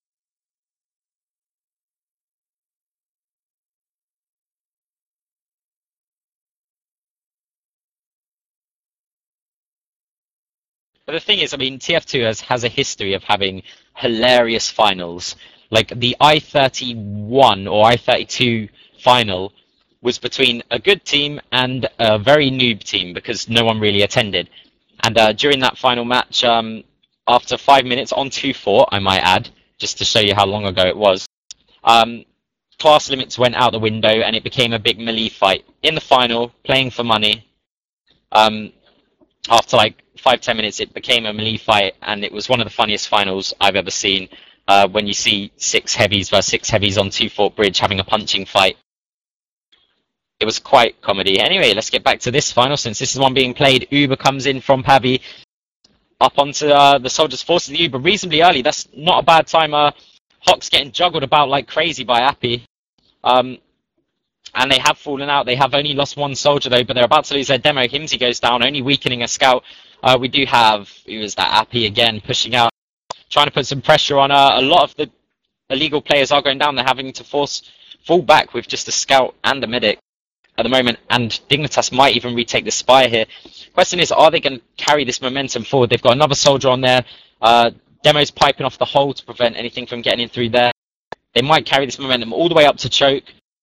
But the thing is, I mean, T F two has, has a history of having hilarious finals. Like the I thirty-one or I thirty-two final was between a good team and a very noob team because no one really attended. And uh, during that final match, um, after five minutes on two four, I might add, just to show you how long ago it was, um, class limits went out the window and it became a big melee fight. In the final, playing for money, um, after like five, ten minutes, it became a melee fight, and it was one of the funniest finals I've ever seen. Uh, when you see six heavies versus six heavies on Two Fort Bridge having a punching fight. It was quite comedy. Anyway, let's get back to this final, since this is one being played. Uber comes in from Pavi up onto uh, the Soldiers forces the Uber reasonably early. That's not a bad time. Uh, Hawks getting juggled about like crazy by Appy. Um, and they have fallen out. They have only lost one soldier though, but they're about to lose their demo. Himsy goes down, only weakening a scout. Uh, we do have, who is that, Appy again, pushing out, trying to put some pressure on. Uh, a lot of the illegal players are going down. They're having to force fall back with just a scout and a medic at the moment, and Dignitas might even retake the spire here. Question is, are they going to carry this momentum forward? They've got another soldier on there. Uh, Demo's piping off the hole to prevent anything from getting in through there. They might carry this momentum all the way up to choke.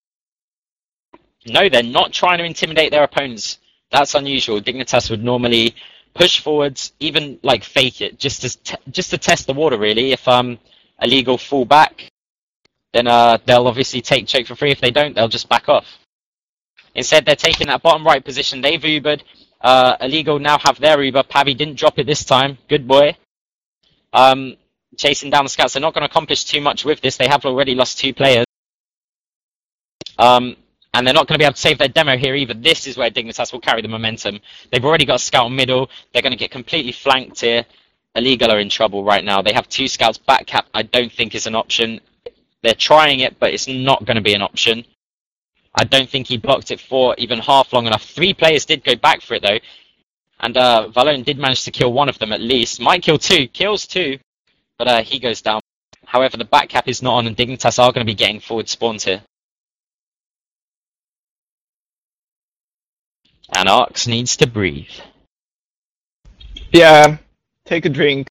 No, they're not trying to intimidate their opponents. That's unusual. Dignitas would normally push forwards, even like fake it, just to t just to test the water. Really, if um illegal fall back, then uh they'll obviously take choke for free. If they don't, they'll just back off. Instead, they're taking that bottom right position. They've Ubered. Uh, illegal now have their Uber. Pavi didn't drop it this time. Good boy. Um, chasing down the scouts. They're not going to accomplish too much with this. They have already lost two players. Um, and they're not going to be able to save their demo here either. This is where Dignitas will carry the momentum. They've already got a scout middle. They're going to get completely flanked here. Illegal are in trouble right now. They have two scouts. Back cap, I don't think is an option. They're trying it, but it's not going to be an option. I don't think he blocked it for even half long enough. Three players did go back for it, though. And uh, Valone did manage to kill one of them at least. Might kill two. Kills two. But uh, he goes down. However, the back cap is not on, and Dignitas are going to be getting forward spawns here. And Arx needs to breathe. Yeah, take a drink.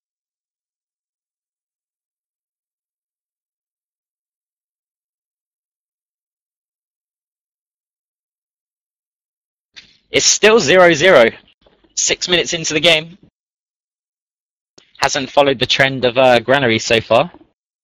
It's still zero zero. Six minutes into the game. Hasn't followed the trend of uh, Granary so far.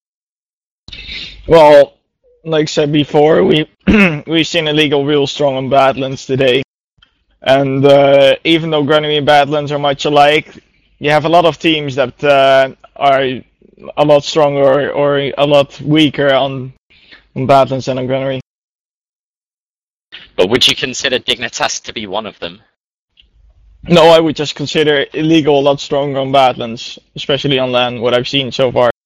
Well, like I said before, we we've seen Illegal real strong on Badlands today. And uh, even though Granary and Badlands are much alike, you have a lot of teams that uh, are a lot stronger or a lot weaker on, on Badlands than on Granary. But would you consider Dignitas to be one of them? No, I would just consider illegal a lot stronger on Badlands, especially on land, what I've seen so far.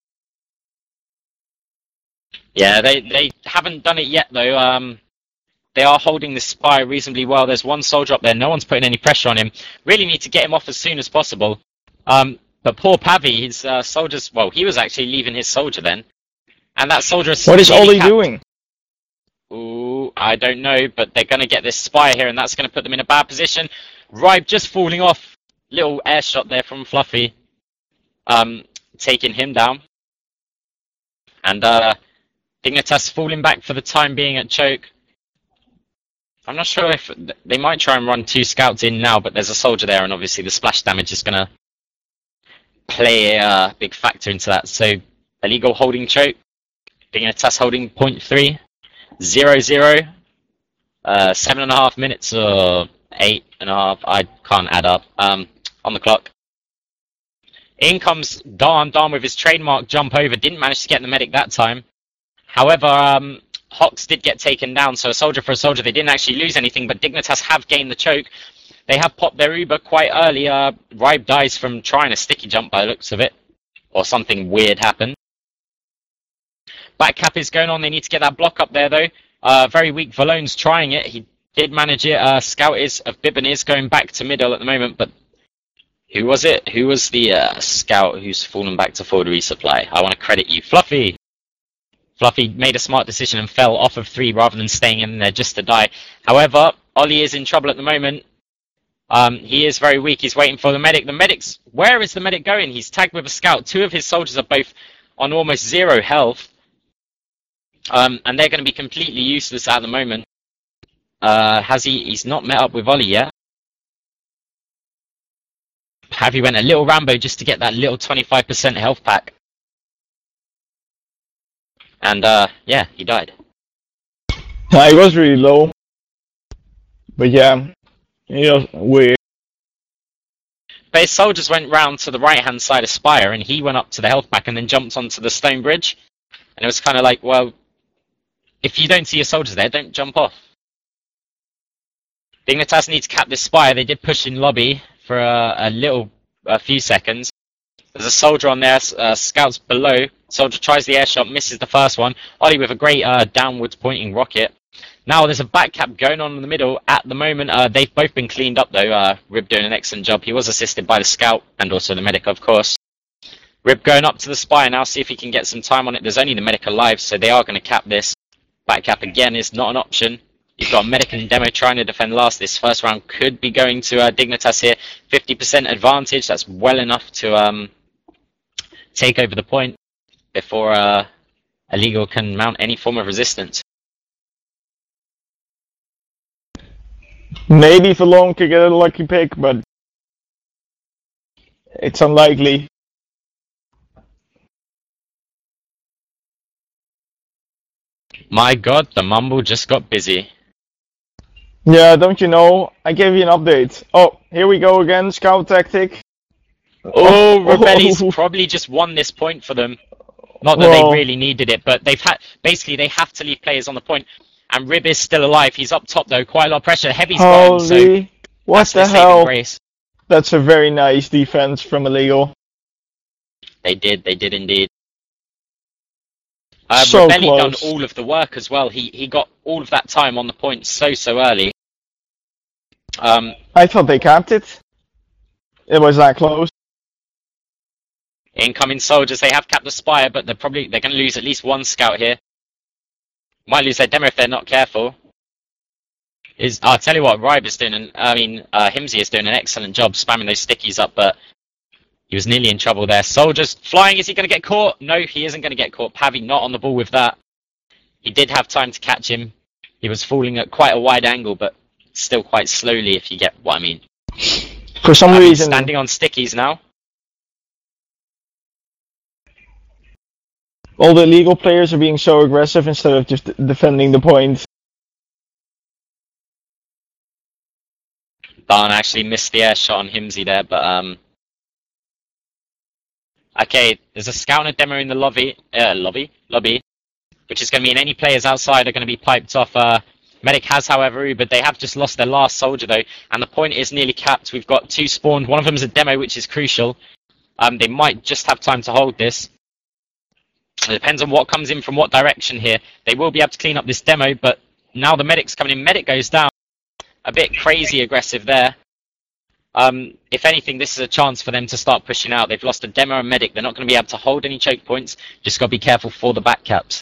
Yeah, they, they haven't done it yet, though. Um, they are holding the spy reasonably well. There's one soldier up there. No one's putting any pressure on him. Really need to get him off as soon as possible. Um, but poor Pavi, his uh, soldiers... Well, he was actually leaving his soldier then. And that soldier... Is what is Ollie doing? Ooh, I don't know, but they're going to get this spy here, and that's going to put them in a bad position. Ribe just falling off. Little air shot there from Fluffy. Um, taking him down. And uh, Dignitas falling back for the time being at choke. I'm not sure if... They might try and run two scouts in now, but there's a soldier there, and obviously the splash damage is going to play a uh, big factor into that. So, illegal holding choke. Dignitas holding point three. Zero, zero. Uh, seven and a half minutes or eight and a half. I can't add up. Um, on the clock. In comes Darn. Darn with his trademark jump over. Didn't manage to get the medic that time. However, um, Hox did get taken down. So a soldier for a soldier. They didn't actually lose anything. But Dignitas have gained the choke. They have popped their Uber quite early. Uh, Ribe dies from trying a sticky jump by the looks of it. Or something weird happened. Back cap is going on. They need to get that block up there, though. Uh, very weak. Valone's trying it. He did manage it. Uh, Scout is of Bibbin is going back to middle at the moment. But who was it? Who was the uh, Scout who's fallen back to forward resupply? I want to credit you. Fluffy! Fluffy made a smart decision and fell off of three rather than staying in there just to die. However, Ollie is in trouble at the moment. Um, he is very weak. He's waiting for the medic. The medic's... Where is the medic going? He's tagged with a Scout. Two of his soldiers are both on almost zero health. Um, and they're going to be completely useless at the moment. Uh, has he? He's not met up with Ollie yet. Pavi went a little Rambo just to get that little twenty-five percent health pack. And, uh, yeah, he died. He was really low. But yeah, he was weird. But his soldiers went round to the right-hand side of Spire, and he went up to the health pack and then jumped onto the stone bridge. And it was kind of like, well... If you don't see your soldiers there, don't jump off. Dignitas need to cap this spire. They did push in lobby for a, a little, a few seconds. There's a soldier on there, uh, scouts below. Soldier tries the air shot, misses the first one. Ollie with a great uh, downwards pointing rocket. Now there's a back cap going on in the middle. At the moment, uh, they've both been cleaned up though. Uh, Rib doing an excellent job. He was assisted by the scout and also the medic, of course. Rib going up to the spire now, see if he can get some time on it. There's only the medic alive, so they are going to cap this. Back cap again is not an option. You've got Medic and Demo trying to defend last. This first round could be going to uh, Dignitas here. fifty percent advantage. That's well enough to um, take over the point before uh, Illegal can mount any form of resistance. Maybe Valone could get a lucky pick, but it's unlikely. My god, the mumble just got busy. Yeah, don't you know? I gave you an update. Oh, here we go again, scout tactic. Oh, Rebelli's oh. probably just won this point for them. Not that Whoa. they really needed it, but they've had basically they have to leave players on the point. And Rib is still alive. He's up top though, quite a lot of pressure. Heavy's got him, so what the hell? Grace. That's a very nice defense from Illegal. They did, they did indeed. Uh, so Rebelli close. done all of the work as well. He he got all of that time on the point so so early. Um, I thought they capped it. It was that close. Incoming soldiers. They have capped the spire, but they're probably they're going to lose at least one scout here. Might lose their demo if they're not careful. Is I'll tell you what, Ribe is doing. An, I mean, uh, Himsy is doing an excellent job spamming those stickies up, but. He was nearly in trouble there. Soldiers flying. Is he going to get caught? No, he isn't going to get caught. Pavi not on the ball with that. He did have time to catch him. He was falling at quite a wide angle, but still quite slowly, if you get what I mean. For some Pavi's reason... standing on stickies now. All the Illegal players are being so aggressive instead of just defending the point. Darn actually missed the air shot on Himsy there, but... um. Okay, there's a scout and a demo in the lobby, uh, lobby, lobby, which is going to mean any players outside are going to be piped off. Uh, Medic has, however, Ubered. They have just lost their last soldier, though, and the point is nearly capped. We've got two spawned. One of them is a demo, which is crucial. Um, they might just have time to hold this. It depends on what comes in from what direction here. They will be able to clean up this demo, but now the medic's coming in. Medic goes down. A bit crazy aggressive there. Um, if anything, this is a chance for them to start pushing out. They've lost a demo and medic. They're not going to be able to hold any choke points. Just got to be careful for the back caps.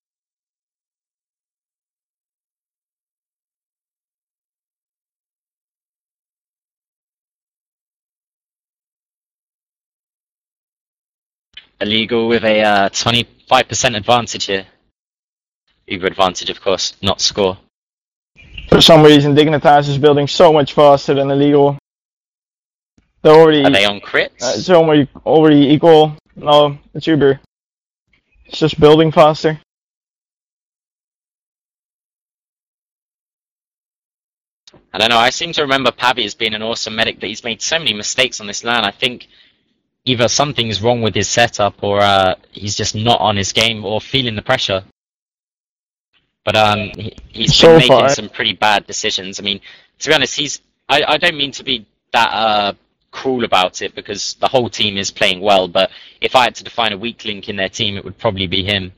Illegal with a uh, twenty-five percent advantage here. Uber advantage, of course, not score. For some reason, Dignitas is building so much faster than Illegal. They're already. Are they on crits? Uh, it's already, already equal. No, it's Uber. It's just building faster. I don't know, I seem to remember Pavi as being an awesome medic, but he's made so many mistakes on this LAN. I think either something's wrong with his setup, or uh, he's just not on his game, or feeling the pressure. But um, he, he's So been making far. some pretty bad decisions. I mean, to be honest, he's. I, I don't mean to be that uh, cruel about it, because the whole team is playing well, but if I had to define a weak link in their team, it would probably be him.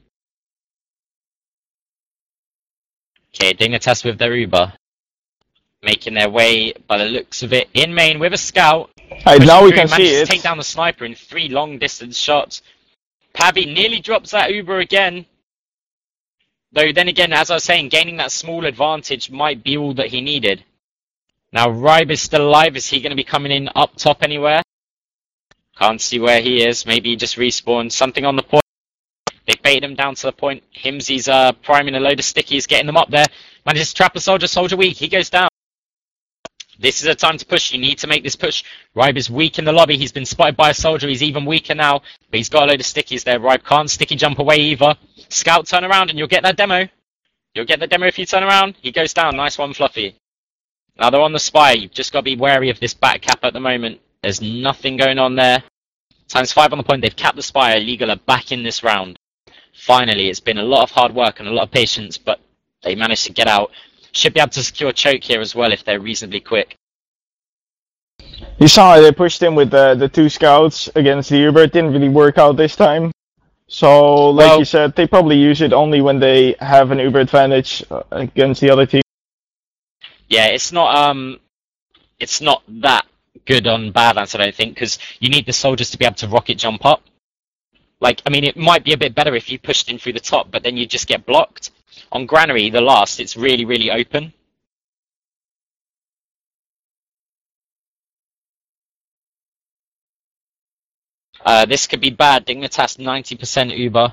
Okay, Dignitas with their Uber. Making their way, by the looks of it, in main with a scout. Right, now we Pushing can through, see manages it. to take down the sniper in three long distance shots. Pavi nearly drops that Uber again. Though then again, as I was saying, gaining that small advantage might be all that he needed. Now Rybe is still alive. Is he going to be coming in up top anywhere? Can't see where he is. Maybe he just respawned. Something on the point. They baited him down to the point. Himsy's uh, priming a load of stickies, getting them up there. Manages to trap a soldier. Soldier weak. He goes down. This is a time to push. You need to make this push. Rybe is weak in the lobby. He's been spotted by a soldier. He's even weaker now. But he's got a load of stickies there. Rybe can't sticky jump away either. Scout, turn around and you'll get that demo. You'll get the demo if you turn around. He goes down. Nice one, Fluffy. Now they're on the spire. You've just got to be wary of this back cap at the moment. There's nothing going on there. Times five on the point. They've capped the spire. Illegal are back in this round. Finally, it's been a lot of hard work and a lot of patience, but they managed to get out. Should be able to secure choke here as well if they're reasonably quick. You saw they pushed in with the, the two scouts against the Uber. It didn't really work out this time. So, like Well- you said, they probably use it only when they have an Uber advantage uh, against the other team. Yeah, it's not um, it's not that good on Badlands, I don't think, because you need the soldiers to be able to rocket jump up. Like, I mean, it might be a bit better if you pushed in through the top, but then you just get blocked. On Granary, the last, it's really, really open. Uh, this could be bad. Dignitas ninety percent Uber.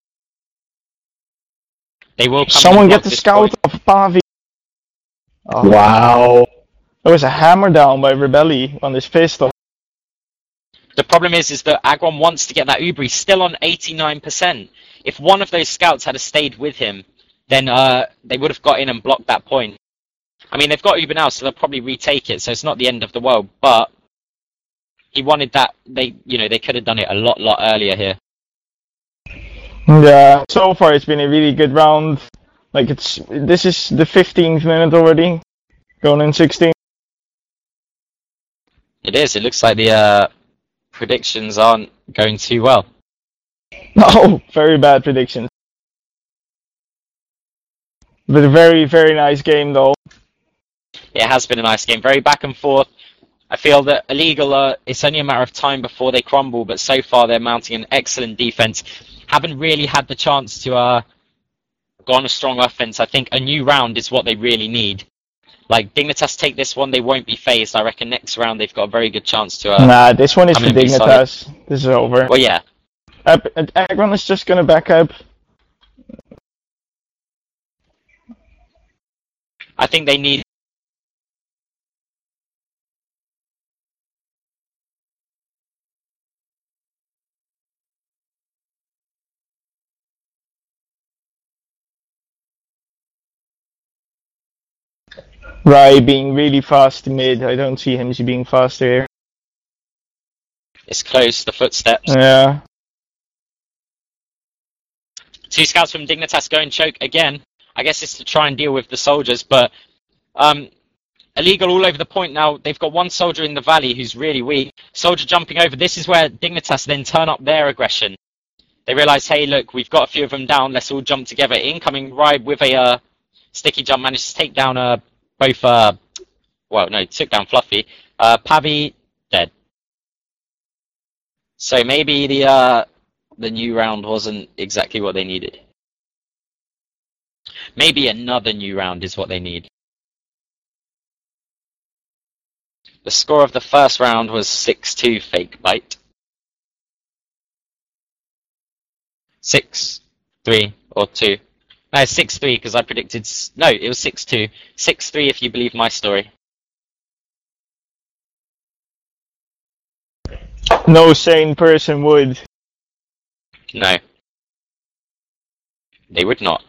They will come Someone and get block the this scout point. of Pavi. Oh, Wow. There was a hammer down by Rebelli on his pistol. The problem is, is that Agron wants to get that Uber. He's still on eighty-nine percent. If one of those scouts had stayed with him, then uh, they would have got in and blocked that point. I mean, they've got Uber now, so they'll probably retake it. So it's not the end of the world. But he wanted that. They, you know, they could have done it a lot, lot earlier here. Yeah, so far it's been a really good round. Like it's this is the fifteenth minute already, going in sixteen. It is. It looks like the uh, predictions aren't going too well. No, very bad predictions. But a very, very nice game though. It has been a nice game. Very back and forth. I feel that Illegal, uh, it's only a matter of time before they crumble, but so far they're mounting an excellent defense. Haven't really had the chance to uh, go on a strong offense. I think a new round is what they really need. Like, Dignitas take this one, they won't be phased. I reckon next round they've got a very good chance to... Uh, Nah, this one is I'm for gonna be Dignitas. This is over. well, yeah. Ag- Agron is just gonna back up. I think they need... Rai being really fast mid. I don't see him being faster here. It's close, the footsteps. Yeah. Two scouts from Dignitas go and choke again. I guess it's to try and deal with the soldiers, but um, Illegal all over the point now. They've got one soldier in the valley who's really weak. Soldier jumping over. This is where Dignitas then turn up their aggression. They realise, hey, look, we've got a few of them down. Let's all jump together. Incoming Ribe with a uh, sticky jump managed to take down uh, both. Uh, well, no, took down Fluffy. Uh, Pavi dead. So maybe the uh, the new round wasn't exactly what they needed. Maybe another new round is what they need. The score of the first round was six two Fake Bite. six three or two. No, six three because I predicted... No, it was six two. six three if you believe my story. No sane person would. No. They would not.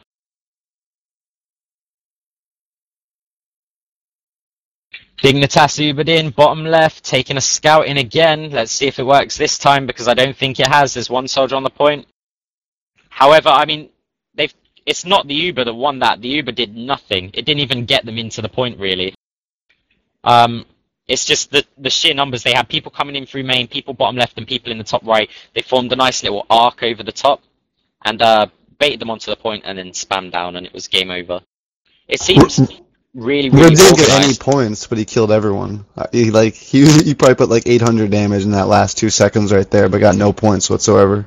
Dignitas Ubered in, bottom left, taking a scout in again. Let's see if it works this time, because I don't think it has. There's one soldier on the point. However, I mean, they've. It's not the Uber that won that. The Uber did nothing. It didn't even get them into the point, really. Um, it's just the, the sheer numbers they had. People coming in through main, people bottom left, and people in the top right. They formed a nice little arc over the top, and uh, baited them onto the point, and then spammed down, and it was game over. It seems... Really, really Rib didn't get organized. any points, but he killed everyone. Uh, He like he he probably put like eight hundred damage in that last two seconds right there, but got no points whatsoever.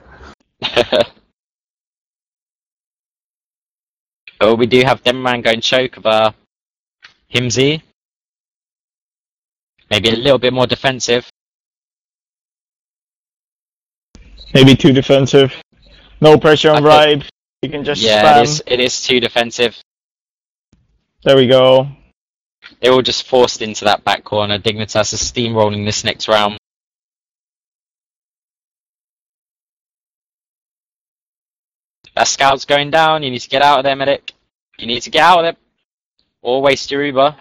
Oh, we do have Demoman going choke of uh, Himsy. Maybe a little bit more defensive. Maybe too defensive. No pressure on I Ribe. You can just Yeah, spam. it is, it is too defensive. There we go. They were just forced into that back corner. Dignitas is steamrolling this next round. That scout's going down. You need to get out of there, medic. You need to get out of there. Or waste your Uber.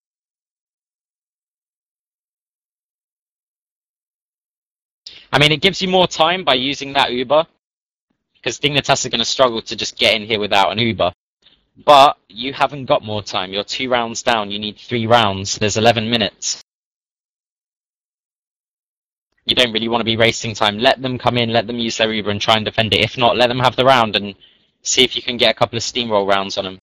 I mean, it gives you more time by using that Uber. Because Dignitas are going to struggle to just get in here without an Uber. But you haven't got more time. You're two rounds down. You need three rounds. There's eleven minutes. You don't really want to be wasting time. Let them come in, let them use their Uber and try and defend it. If not, let them have the round and see if you can get a couple of steamroll rounds on them.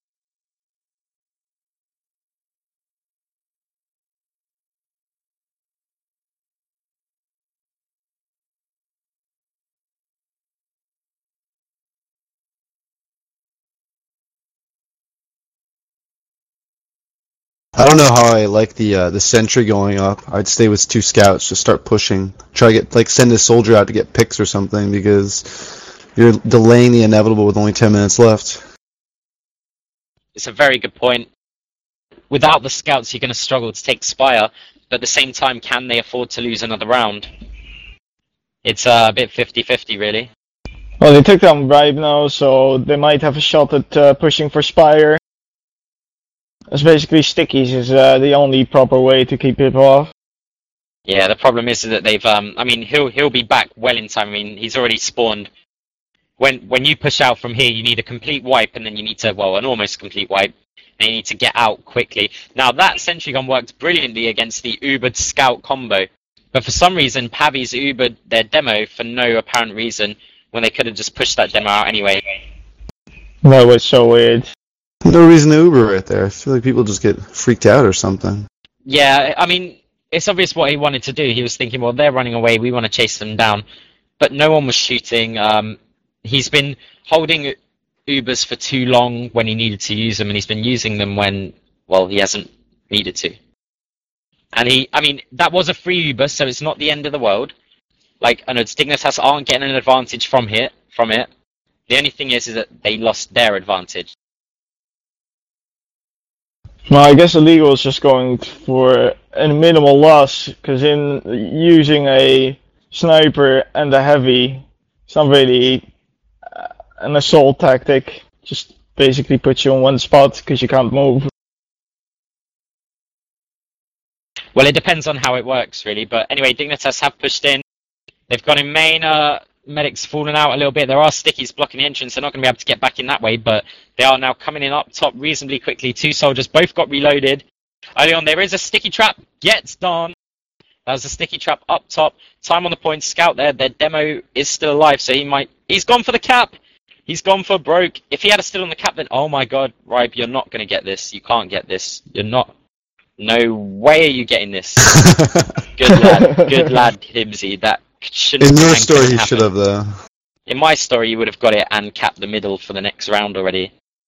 I don't know how I like the uh, the sentry going up. I'd stay with two scouts, just start pushing. Try to get like send a soldier out to get picks or something because you're delaying the inevitable with only ten minutes left. It's a very good point. Without the scouts, you're going to struggle to take Spire, but at the same time, can they afford to lose another round? It's uh, a bit fifty fifty, really. Well, they took down Ribe now, so they might have a shot at uh, pushing for Spire. It's basically stickies is uh, the only proper way to keep people off. Yeah, the problem is that they've. Um, I mean, he'll he'll be back well in time. I mean, he's already spawned. When when you push out from here, you need a complete wipe, and then you need to well, an almost complete wipe, and you need to get out quickly. Now that sentry gun worked brilliantly against the Ubered Scout combo, but for some reason, Pavi's Ubered their demo for no apparent reason when they could have just pushed that demo out anyway. That was so weird. No reason to Uber right there. I feel like people just get freaked out or something. Yeah, I mean, it's obvious what he wanted to do. He was thinking, well, they're running away, we want to chase them down. But no one was shooting. Um, he's been holding Ubers for too long when he needed to use them, and he's been using them when, well, he hasn't needed to. And he, I mean, that was a free Uber, so it's not the end of the world. Like, I know Dignitas aren't getting an advantage from it. From it. The only thing is, is that they lost their advantage. Well, I guess Illegal is just going for a minimal loss, because in using a sniper and a heavy, it's not really uh, an assault tactic. Just basically puts you in one spot because you can't move. Well, it depends on how it works, really. But anyway, Dignitas have pushed in. They've gone in main. Uh, medic's fallen out a little bit. There are stickies blocking the entrance. They're not going to be able to get back in that way, but they are now coming in up top reasonably quickly. Two soldiers both got reloaded. Early on, there is a sticky trap. Gets done. That was a sticky trap up top. Time on the point. Scout there. Their demo is still alive, so he might... He's gone for the cap. He's gone for broke. If he had a still on the cap, then... Oh my god, Ribe, you're not going to get this. You can't get this. You're not... No way are you getting this. Good lad. Good lad, Himsy. That shouldn't In your and story, couldn't he happen. should have, though. In my story, you would have got it and capped the middle for the next round already.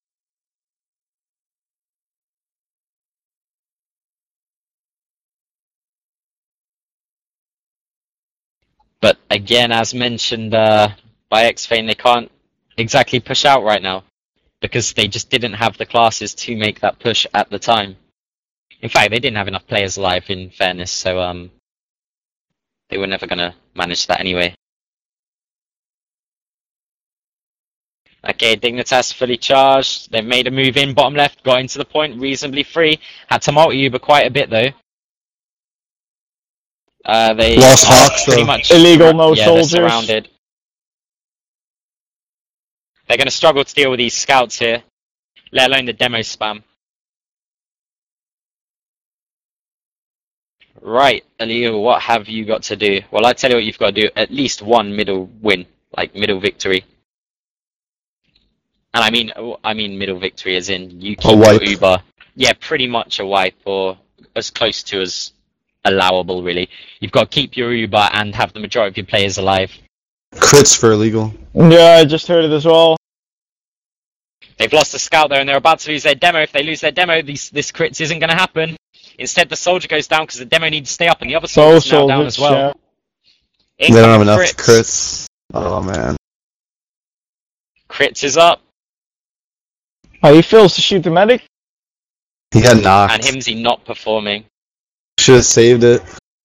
But again, as mentioned uh, by X-Fane, they can't exactly push out right now because they just didn't have the classes to make that push at the time. In fact, they didn't have enough players alive, in fairness, so um, they were never going to manage that anyway. Okay, Dignitas fully charged. They've made a move in, bottom left, got into the point reasonably free. Had to multi-uber quite a bit, though. Uh, they Lost are Hawks, pretty though. much Illegal, no yeah, soldiers. They're surrounded. They're going to struggle to deal with these scouts here, let alone the demo spam. Right, Aliyu, what have you got to do? Well, I tell you what you've got to do. At least one middle win, like middle victory. And I mean, I mean middle victory as in you keep wipe. your Uber. Yeah, pretty much a wipe, or as close to as allowable, really. You've got to keep your Uber and have the majority of your players alive. Crits for illegal. Yeah, I just heard it as well. They've lost the scout there, and they're about to lose their demo. If they lose their demo, these, this crits isn't going to happen. Instead, the soldier goes down because the demo needs to stay up, and the other So soldier's now down soldiers, as well. yeah. They don't have Incoming enough crits. crits. Oh, man. Crits is up, Oh, he fails to shoot the medic? He got knocked. and Himsy not performing. Should have saved it.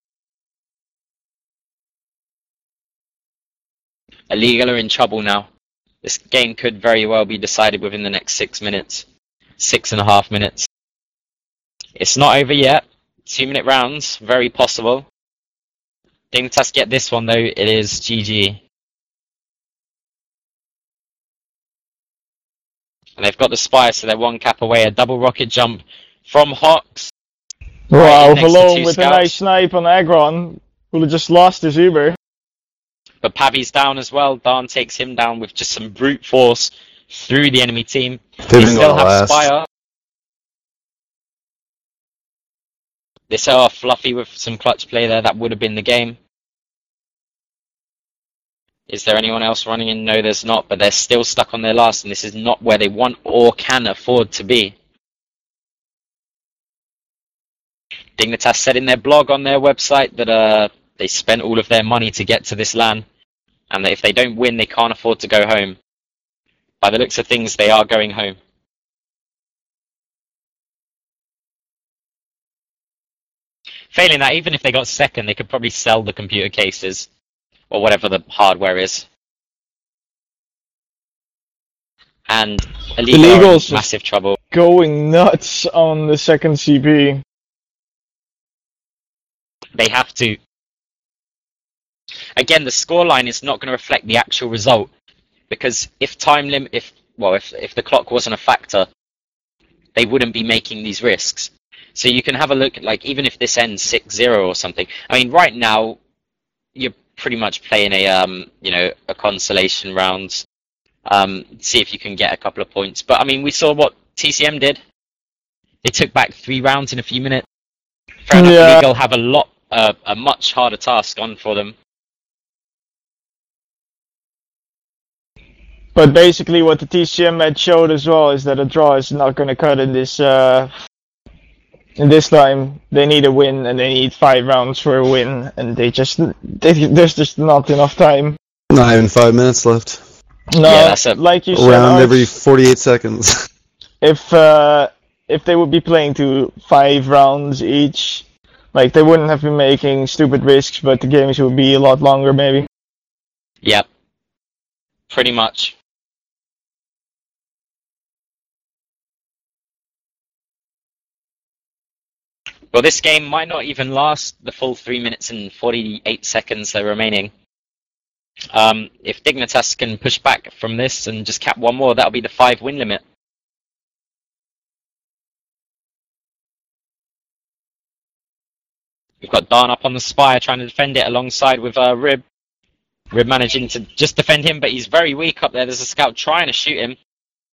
Illegal are in trouble now. This game could very well be decided within the next six minutes. Six and a half minutes. It's not over yet. Two minute rounds, very possible. Dignitas get this one though, it is G G. And they've got the Spire, so they're one cap away. A double rocket jump from Hawks. Wow, next to Valone two with scouts. a nice snipe on Agron, who just lost his Uber. But Pavi's down as well. Dan takes him down with just some brute force through the enemy team. They Didn't still go have last. Spire. They saw Fluffy with some clutch play there. That would have been the game. Is there anyone else running in? No, there's not. But they're still stuck on their last, and this is not where they want or can afford to be. Dignitas said in their blog on their website that uh, they spent all of their money to get to this LAN, and that if they don't win, they can't afford to go home. By the looks of things, they are going home. Failing that, even if they got second, they could probably sell the computer cases, or whatever the hardware is. And Illegal are in Illegals massive trouble. going nuts on the second C P. They have to. Again, the scoreline is not going to reflect the actual result, because if time limit, if well, if if the clock wasn't a factor, they wouldn't be making these risks. So you can have a look at, like, even if this ends six zero or something. I mean, right now you're pretty much playing a um, you know, a consolation round. Um, see if you can get a couple of points. But I mean, we saw what T C M did. They took back three rounds in a few minutes. Fair enough, Yeah. Legal have a lot, uh, a much harder task on for them. But basically what the T C M had showed as well is that a draw is not going to cut in this uh, in this time. They need a win, and they need five rounds for a win, and they just they, there's just not enough time. Not even five minutes left. No, Yeah, that's a like you said, Around Arch, every forty-eight seconds. if uh, if they would be playing to five rounds each, like they wouldn't have been making stupid risks, but the games would be a lot longer maybe. Yep. Pretty much. Well, this game might not even last the full three minutes and forty-eight seconds that are remaining. Um, if Dignitas can push back from this and just cap one more, that'll be the five win limit. We've got Darn up on the Spire trying to defend it alongside with uh, Rib. Rib managing to just defend him, but he's very weak up there. There's a scout trying to shoot him.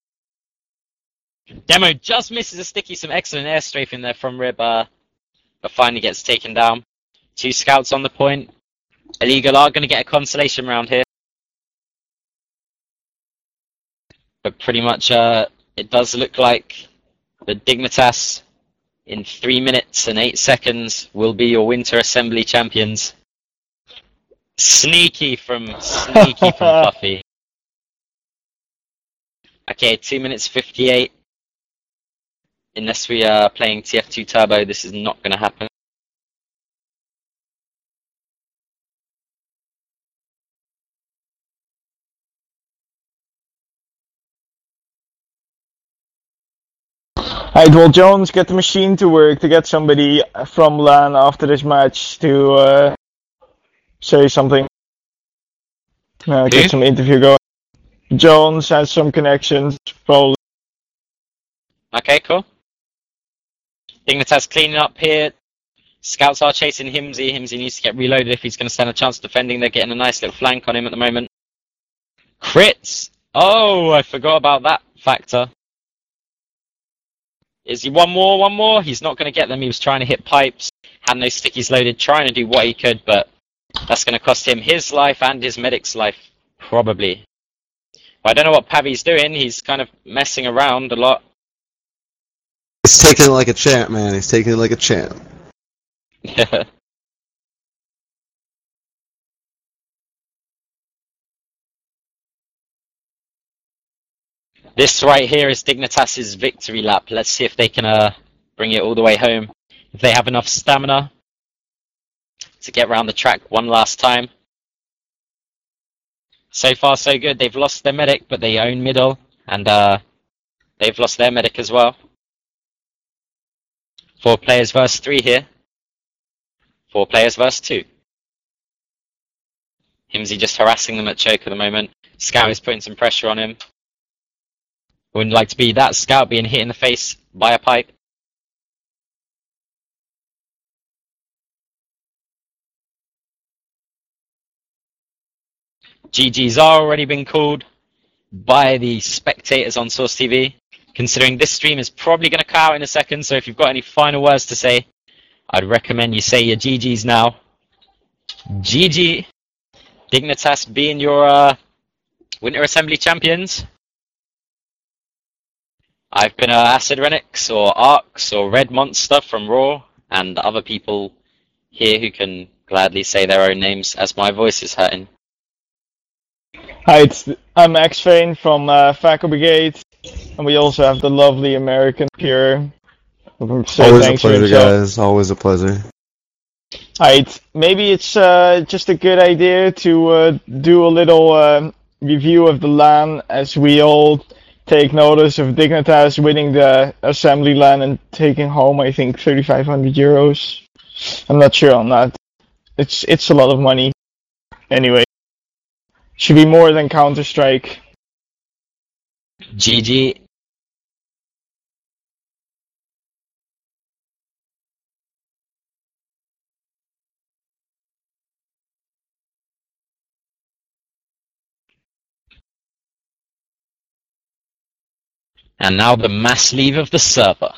Demo just misses a sticky, some excellent air strafing there from Rib, uh, but finally gets taken down. Two scouts on the point. Illegal are going to get a consolation round here. But pretty much uh, it does look like the Dignitas in three minutes and eight seconds will be your Winter Assembly champions. Sneaky from sneaky from Fluffy. Okay, two minutes fifty-eight. Unless we are playing T F two Turbo, this is not going to happen. Alright, well, Jones, get the machine to work to get somebody from LAN after this match to uh, say something. Uh, get some interview going. Jones has some connections, probably. Okay, cool. Dignitas cleaning up here. Scouts are chasing Himsy. Himsy needs to get reloaded if he's going to stand a chance defending. They're getting a nice little flank on him at the moment. Crits! Oh, I forgot about that factor. Is he one more, one more? He's not going to get them. He was trying to hit pipes. Had no stickies loaded, trying to do what he could, but that's going to cost him his life and his medic's life, probably. But I don't know what Pavi's doing. He's kind of messing around a lot. He's taking it like a champ, man. He's taking it like a champ. Yeah. This right here is Dignitas' victory lap. Let's see if they can uh, bring it all the way home. If they have enough stamina to get around the track one last time. So far so good. They've lost their medic, but they own middle. And uh, they've lost their medic as well. Four players versus three here. Four players versus two. Himsy just harassing them at choke at the moment. Scout is putting some pressure on him. Wouldn't like to be that scout being hit in the face by a pipe. G G's are already been called by the spectators on Source T V. Considering this stream is probably going to cut out in a second, so if you've got any final words to say, I'd recommend you say your G G's now. G G, Dignitas being your uh, Winter Assembly champions. I've been uh, Acid Renix or Arx or Red Monster from Raw, and other people here who can gladly say their own names as my voice is hurting. Hi, it's, I'm X-Fane from uh, Faco Brigade, and we also have the lovely American here. So Always a pleasure, guys. Always a pleasure. Alright, maybe it's uh, just a good idea to uh, do a little uh, review of the LAN as we all take notice of Dignitas winning the assembly LAN and taking home, I think, thirty-five hundred euros. I'm not sure on that. It's it's a lot of money. Anyway, should be more than Counter-Strike. G G. And now the mass leave of the server.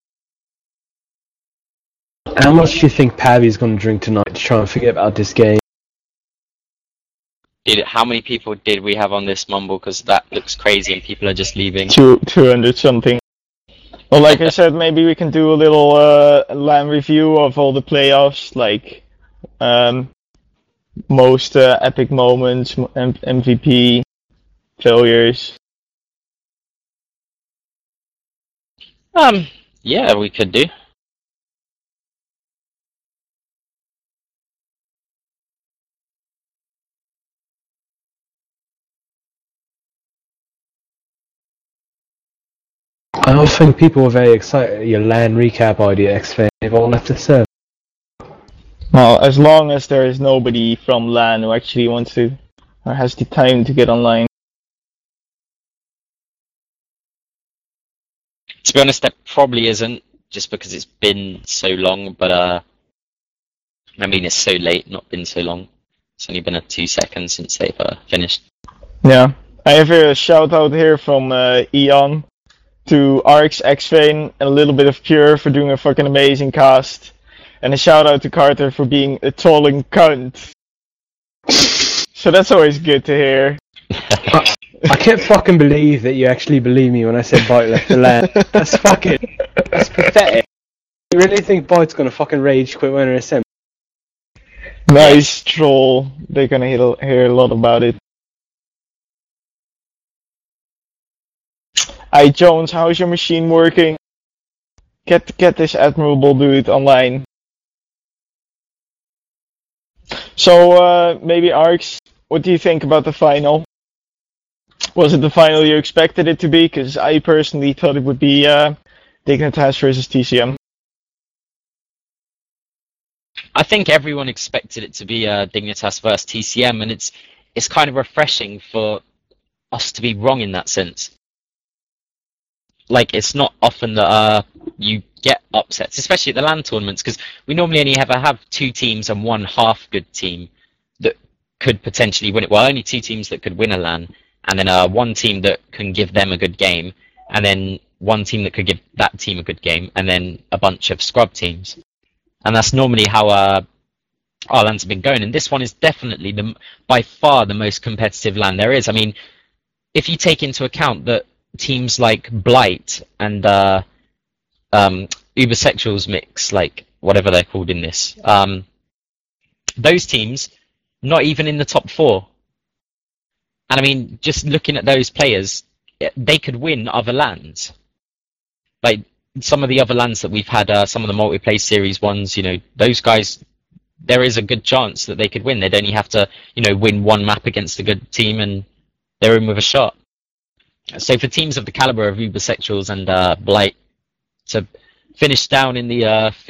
How much do you think Pavi's going to drink tonight to try and forget about this game? Did how many people did we have on this Mumble? Because that looks crazy and people are just leaving. Two, 200 something. Well, like I said, maybe we can do a little uh, LAN review of all the playoffs, like um, most uh, epic moments, M V P, failures. Um, yeah, we could do. I don't think people were very excited at your LAN recap idea, X-Fane. They've all left the server. Well, as long as there is nobody from LAN who actually wants to or has the time to get online. To be honest, there probably isn't, just because it's been so long, but uh, I mean, it's so late, not been so long. It's only been a two seconds since they've uh, finished. Yeah, I have a shout out here from uh, Eon to Arx, X-Vane, and a little bit of Pure for doing a fucking amazing cast. And a shout out to Carter for being a trolling cunt. So that's always good to hear. I, I can't fucking believe that you actually believe me when I said Bite left the land. That's fucking... That's pathetic. You really think Bite's gonna fucking rage quit winning a sim? Nice troll. They're gonna hear, hear a lot about it. Hi Jones, how's your machine working? Get get this admirable dude online. So uh, maybe Arx, what do you think about the final? Was it the final you expected it to be? Because I personally thought it would be uh, Dignitas versus T C M. I think everyone expected it to be uh, Dignitas versus T C M, and it's it's kind of refreshing for us to be wrong in that sense. Like, it's not often that uh, you get upsets, especially at the LAN tournaments, because we normally only ever have two teams and one half-good team that could potentially win it. Well, only two teams that could win a LAN, and then uh, one team that can give them a good game, and then one team that could give that team a good game, and then a bunch of scrub teams. And that's normally how uh, our LANs have been going. And this one is definitely the by far the most competitive LAN there is. I mean, if you take into account that teams like Blight and uh, um, Ubersexuals Mix, like whatever they're called in this, um, those teams not even in the top four. And I mean, just looking at those players, they could win other LANs. Like some of the other LANs that we've had, uh, some of the multiplayer series ones, you know, those guys, there is a good chance that they could win. They'd only have to, you know, win one map against a good team and they're in with a shot. So for teams of the caliber of Ubersexuals and uh, Blight to finish down in the uh,